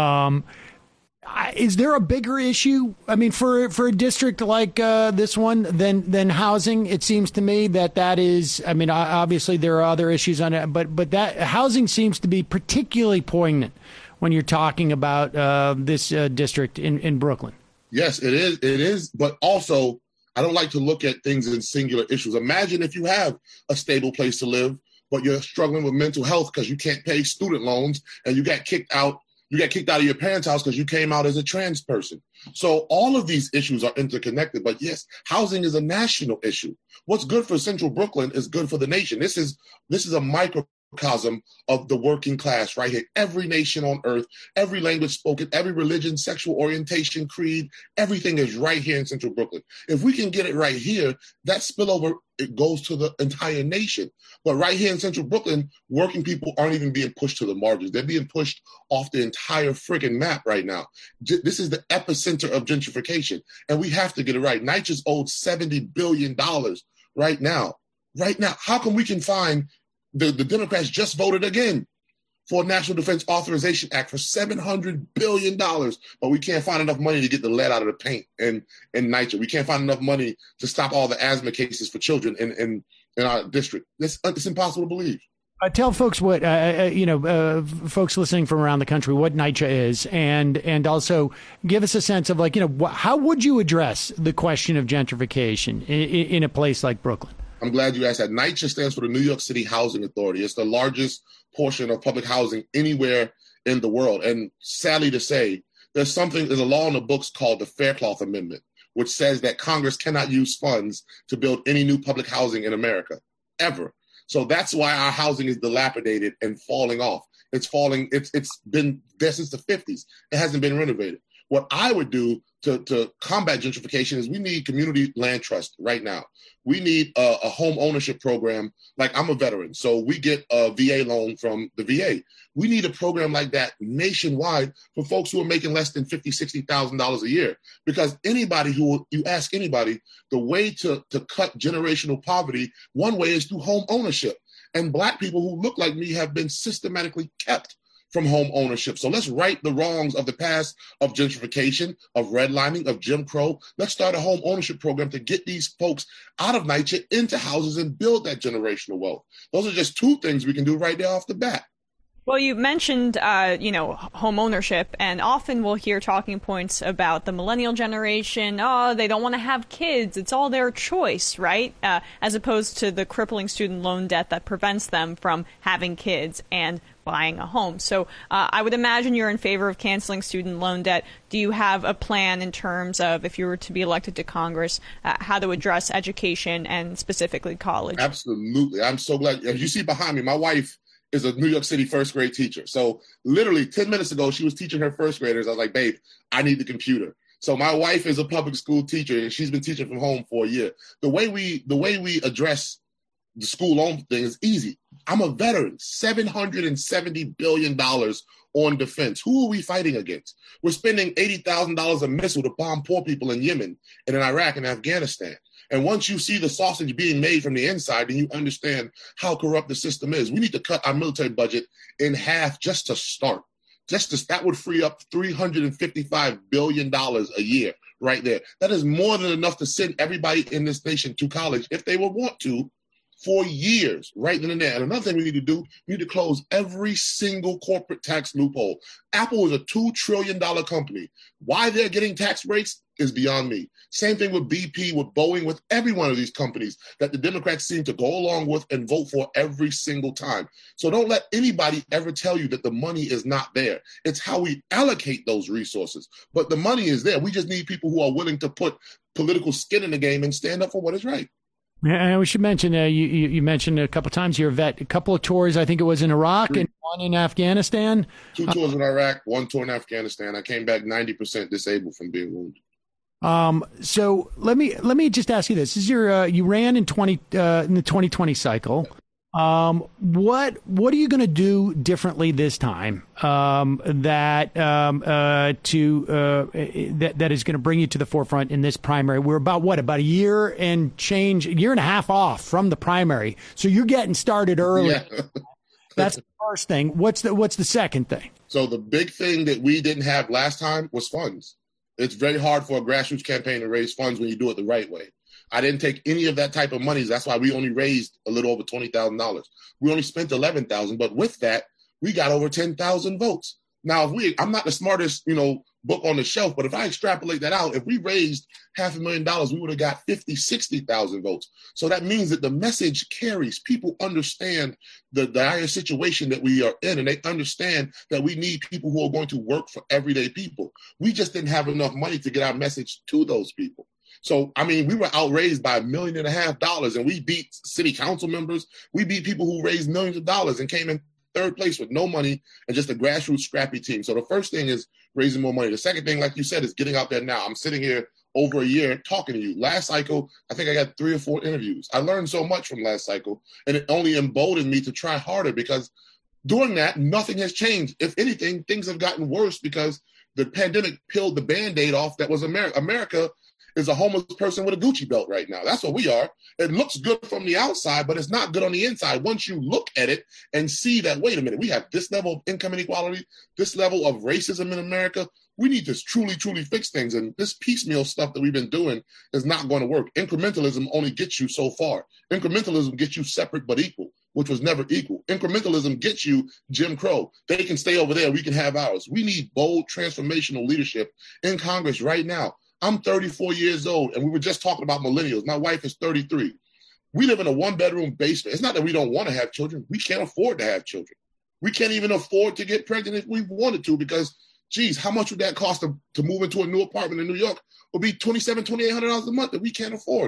Is there a bigger issue? I mean, for a district like this one than housing? It seems to me that is. I mean, obviously there are other issues on it, but that housing seems to be particularly poignant when you're talking about this district in Brooklyn. Yes, it is. It is, but also I don't like to look at things in singular issues. Imagine if you have a stable place to live, but you're struggling with mental health because you can't pay student loans and you got kicked out. You got kicked out of your parents' house because you came out as a trans person. So all of these issues are interconnected. But yes, housing is a national issue. What's good for Central Brooklyn is good for the nation. This is a microcosm of the working class right here. Every nation on earth, every language spoken, every religion, sexual orientation, creed, everything is right here in Central Brooklyn. If we can get it right here, that spillover, it goes to the entire nation. But right here in Central Brooklyn, working people aren't even being pushed to the margins. They're being pushed off the entire friggin' map right now. This is the epicenter of gentrification, and we have to get it right. NYCHA's owed $70 billion right now. Right now, how come we can find the Democrats just voted again for a National Defense Authorization Act for $700 billion, but we can't find enough money to get the lead out of the paint in NYCHA. We can't find enough money to stop all the asthma cases for children in our district. It's impossible to believe. Tell folks what, folks listening from around the country, what NYCHA is, and also give us a sense of how would you address the question of gentrification in a place like Brooklyn? I'm glad you asked that. NYCHA stands for the New York City Housing Authority. It's the largest portion of public housing anywhere in the world. And sadly to say, there's a law in the books called the Faircloth Amendment, which says that Congress cannot use funds to build any new public housing in America, ever. So that's why our housing is dilapidated and falling off. It's falling. It's been there since the 50s. It hasn't been renovated. What I would do to combat gentrification is we need community land trust right now. We need a home ownership program. Like, I'm a veteran, so we get a VA loan from the VA. We need a program like that nationwide for folks who are making less than $50,000, $60,000 a year. Because you ask anybody, the way to cut generational poverty, one way is through home ownership. And Black people who look like me have been systematically kept from home ownership. So let's right the wrongs of the past of gentrification, of redlining, of Jim Crow. Let's start a home ownership program to get these folks out of NYCHA into houses and build that generational wealth. Those are just two things we can do right there off the bat. Well, you mentioned, home ownership, and often we'll hear talking points about the millennial generation. Oh, they don't want to have kids. It's all their choice, right? As opposed to the crippling student loan debt that prevents them from having kids and buying a home. So I would imagine you're in favor of canceling student loan debt. Do you have a plan in terms of, if you were to be elected to Congress, how to address education and specifically college? Absolutely. I'm so glad. As you see behind me, my wife is a New York City first grade teacher. So literally 10 minutes ago, she was teaching her first graders. I was like, babe, I need the computer. So my wife is a public school teacher, and she's been teaching from home for a year. The way we address the school loan thing is easy. I'm a veteran, $770 billion on defense. Who are we fighting against? We're spending $80,000 a missile to bomb poor people in Yemen and in Iraq and Afghanistan. And once you see the sausage being made from the inside, then you understand how corrupt the system is. We need to cut our military budget in half just to start. That would free up $355 billion a year right there. That is more than enough to send everybody in this nation to college if they would want to for years, right then and there. And another thing we need to do, we need to close every single corporate tax loophole. Apple is a $2 trillion company. Why they're getting tax breaks is beyond me. Same thing with BP, with Boeing, with every one of these companies that the Democrats seem to go along with and vote for every single time. So don't let anybody ever tell you that the money is not there. It's how we allocate those resources. But the money is there. We just need people who are willing to put political skin in the game and stand up for what is right. Yeah, we should mention, you mentioned a couple of times you're a vet, a couple of tours, I think it was in Iraq and one in Afghanistan. 2 tours in Iraq, 1 tour in Afghanistan. I came back 90% disabled from being wounded. So let me just ask you this. This is you ran in the 2020 cycle. What are you going to do differently this time that is going to bring you to the forefront in this primary? We're about a year and a half off from the primary, so you're getting started early. Yeah. That's the first thing. What's the second thing? So the big thing that we didn't have last time was funds. It's very hard for a grassroots campaign to raise funds when you do it the right way. I didn't take any of that type of money. That's why we only raised a little over $20,000. We only spent $11,000, but with that, we got over 10,000 votes. Now, I'm not the smartest, book on the shelf, but if I extrapolate that out, if we raised $500,000, we would have got 50, 60,000 votes. So that means that the message carries. People understand the dire situation that we are in, and they understand that we need people who are going to work for everyday people. We just didn't have enough money to get our message to those people. So, we were outraised by $1.5 million, and we beat city council members. We beat people who raised millions of dollars and came in third place with no money and just a grassroots scrappy team. So the first thing is raising more money. The second thing, like you said, is getting out there now. I'm sitting here over a year talking to you. Last cycle, I think I got 3 or 4 interviews. I learned so much from last cycle, and it only emboldened me to try harder because during that, nothing has changed. If anything, things have gotten worse because the pandemic peeled the Band-Aid off that was America. America is a homeless person with a Gucci belt right now. That's what we are. It looks good from the outside, but it's not good on the inside. Once you look at it and see that, wait a minute, we have this level of income inequality, this level of racism in America, we need to truly, truly fix things. And this piecemeal stuff that we've been doing is not going to work. Incrementalism only gets you so far. Incrementalism gets you separate but equal, which was never equal. Incrementalism gets you Jim Crow. They can stay over there. We can have ours. We need bold, transformational leadership in Congress right now. I'm 34 years old, and we were just talking about millennials. My wife is 33. We live in a 1-bedroom basement. It's not that we don't want to have children. We can't afford to have children. We can't even afford to get pregnant if we wanted to because, geez, how much would that cost to move into a new apartment in New York? It would be $2,700, $2,800 a month that we can't afford.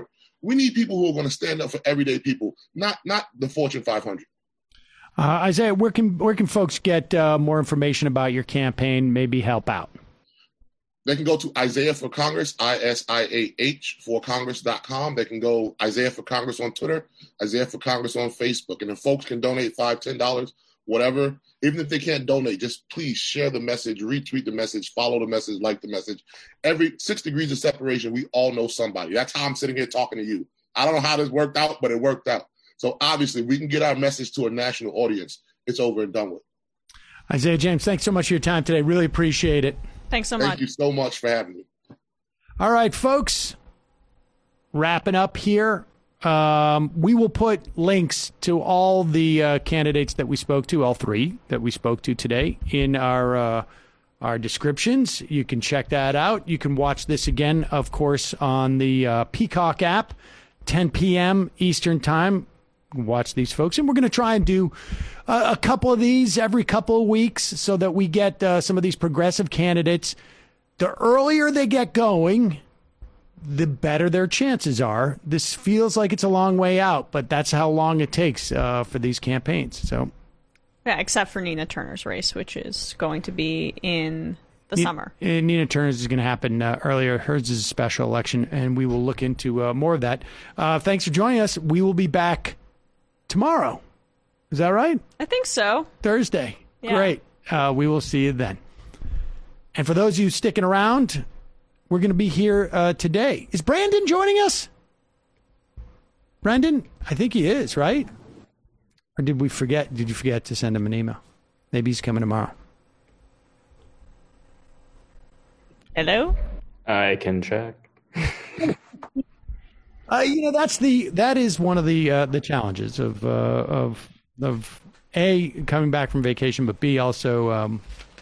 We need people who are going to stand up for everyday people, not the Fortune 500. Isaiah, where can folks get more information about your campaign, maybe help out? They can go to Isaiah for Congress, ISIAH for Congress.com. They can go Isaiah for Congress on Twitter, Isaiah for Congress on Facebook. And if folks can donate $5, $10, whatever, even if they can't donate, just please share the message, retweet the message, follow the message, like the message. Every 6 degrees of separation, we all know somebody. That's how I'm sitting here talking to you. I don't know how this worked out, but it worked out. So obviously we can get our message to a national audience. It's over and done with. Isaiah James, thanks so much for your time today. Really appreciate it. Thanks so much. Thank you so much for having me. All right, folks, wrapping up here. We will put links to all the candidates that we spoke to, all 3 that we spoke to today, in our descriptions. You can check that out. You can watch this again, of course, on the Peacock app, 10 p.m. Eastern Time. Watch these folks, and we're going to try and do a couple of these every couple of weeks so that we get some of these progressive candidates. The earlier they get going, the better their chances are. This feels like it's a long way out, but that's how long it takes for these campaigns. So, yeah, except for Nina Turner's race, which is going to be in the summer. Nina Turner's is going to happen earlier. Hers is a special election, and we will look into more of that. Thanks for joining us. We will be back tomorrow. Is that right? I think so. Thursday. Yeah. Great. We will see you then. And for those of you sticking around, we're going to be here today. Is Brandon joining us? Brandon? I think he is, right? Or did we forget? Did you forget to send him an email? Maybe he's coming tomorrow. Hello? I can check. That is one of the challenges of A, coming back from vacation, but B, also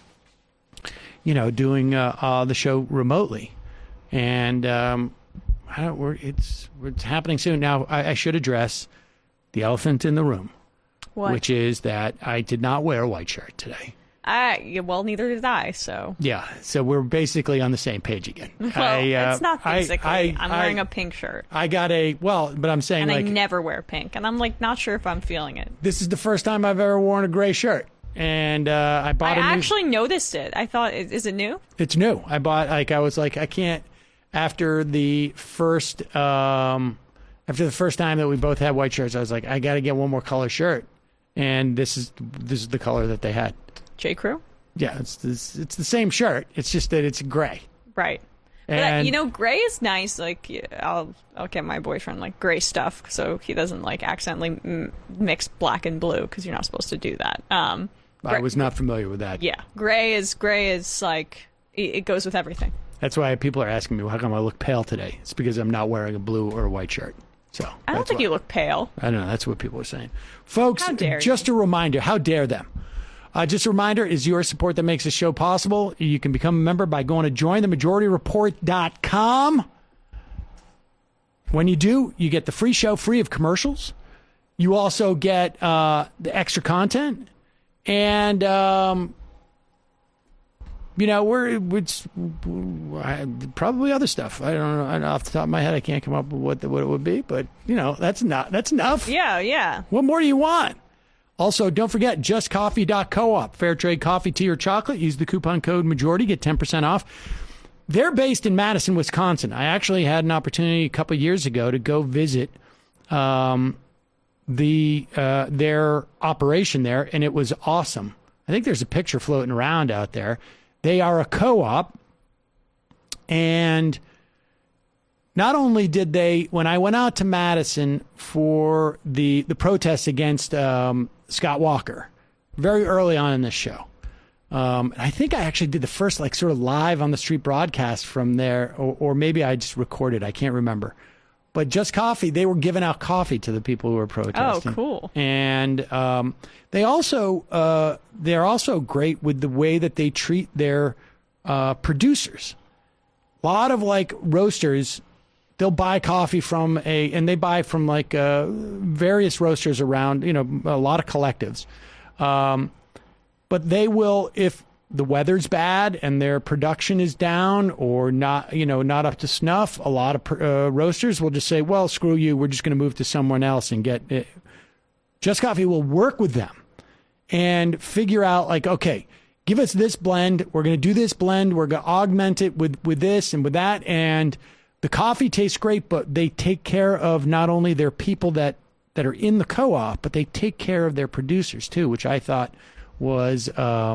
doing the show remotely, and it's happening soon. Now, I should address the elephant in the room, which is that I did not wear a white shirt today. Well, neither did I, so. Yeah, so we're basically on the same page again. Well, it's not basically. I'm wearing a pink shirt. I got but I'm saying, and I never wear pink, and I'm, not sure if I'm feeling it. This is the first time I've ever worn a gray shirt, and I bought I actually noticed it. I thought, is it new? It's new. I bought, I can't, after the first time that we both had white shirts, I was like, I got to get one more color shirt, and this is the color that they had. J. Crew? Yeah, it's the same shirt. It's just that it's gray. Right. And but, gray is nice. I'll get my boyfriend, gray stuff so he doesn't, accidentally mix black and blue because you're not supposed to do that. I was not familiar with that. Yeah. Gray is it goes with everything. That's why people are asking me, how come I look pale today? It's because I'm not wearing a blue or a white shirt. So I don't think you look pale. I don't know. That's what people are saying. Folks, how dare just you? A reminder, how dare them? Just a reminder, is your support that makes this show possible. You can become a member by going to jointhemajorityreport.com. When you do, you get the free show free of commercials. You also get the extra content. And, it's probably other stuff. I don't know. Off the top of my head, I can't come up with what it would be. But, that's enough. Yeah. What more do you want? Also, don't forget, justcoffee.coop. Fair trade coffee, tea, or chocolate. Use the coupon code MAJORITY. Get 10% off. They're based in Madison, Wisconsin. I actually had an opportunity a couple of years ago to go visit their operation there, and it was awesome. I think there's a picture floating around out there. They are a co-op, and not only did they, when I went out to Madison for the protests against Scott Walker, very early on in this show, I think I actually did the first sort of live on the street broadcast from there, or maybe I just recorded. I can't remember. But Just Coffee, they were giving out coffee to the people who were protesting. Oh, cool! And they're also great with the way that they treat their producers. A lot of roasters. They'll buy coffee and they buy from various roasters around, a lot of collectives. But they will, if the weather's bad and their production is down or not, not up to snuff, a lot of roasters will just say, well, screw you. We're just going to move to someone else and get it. Just Coffee will work with them and figure out like, okay, give us this blend. We're going to do this blend. We're going to augment it with this and with that. And the coffee tastes great, but they take care of not only their people that are in the co-op, but they take care of their producers too, which I thought was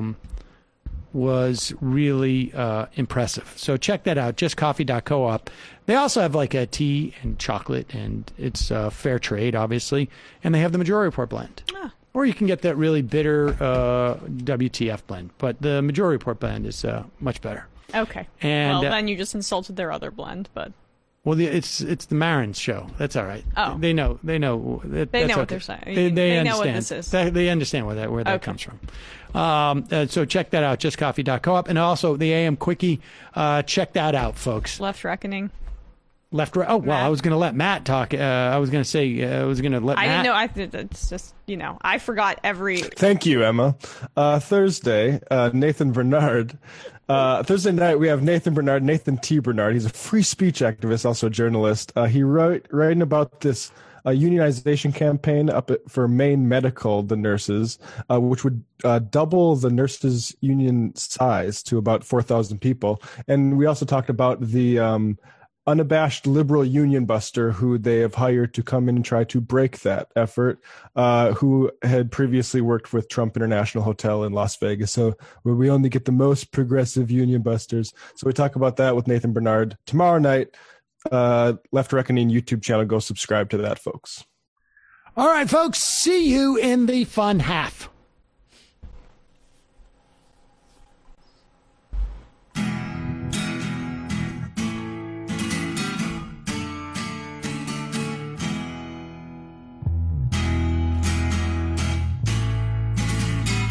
really impressive. So check that out, justcoffee.coop. They also have like a tea and chocolate, and it's fair trade, obviously. And they have the Majority Report blend. Ah. Or you can get that really bitter WTF blend. But the Majority Report blend is much better. Okay. And, well, then you just insulted their other blend, but... Well, it's the Marin's show. That's all right. Oh. They know. They know what they're saying. They know what this is. They understand where that comes from. So check that out, justcoffee.coop. And also the AM Quickie. Check that out, folks. Left Reckoning. Left, right. Oh, well, I was going to let Matt talk. I was going to say, I was going to let Matt. I didn't know. It's just, I forgot every. Thank you, Emma. Thursday, Nathan Bernard. Thursday night, we have Nathan Bernard, Nathan T. Bernard. He's a free speech activist, also a journalist. He writing about this unionization campaign for Maine Medical, the nurses, which would double the nurses' union size to about 4,000 people. And we also talked about the unabashed liberal union buster who they have hired to come in and try to break that effort, who had previously worked with Trump International Hotel in Las Vegas. So where we only get the most progressive union busters. So we talk about that with Nathan Bernard tomorrow night. Left Reckoning YouTube channel. Go subscribe to that, folks. All right, folks. See you in the fun half.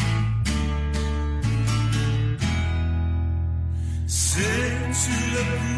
C'est sur le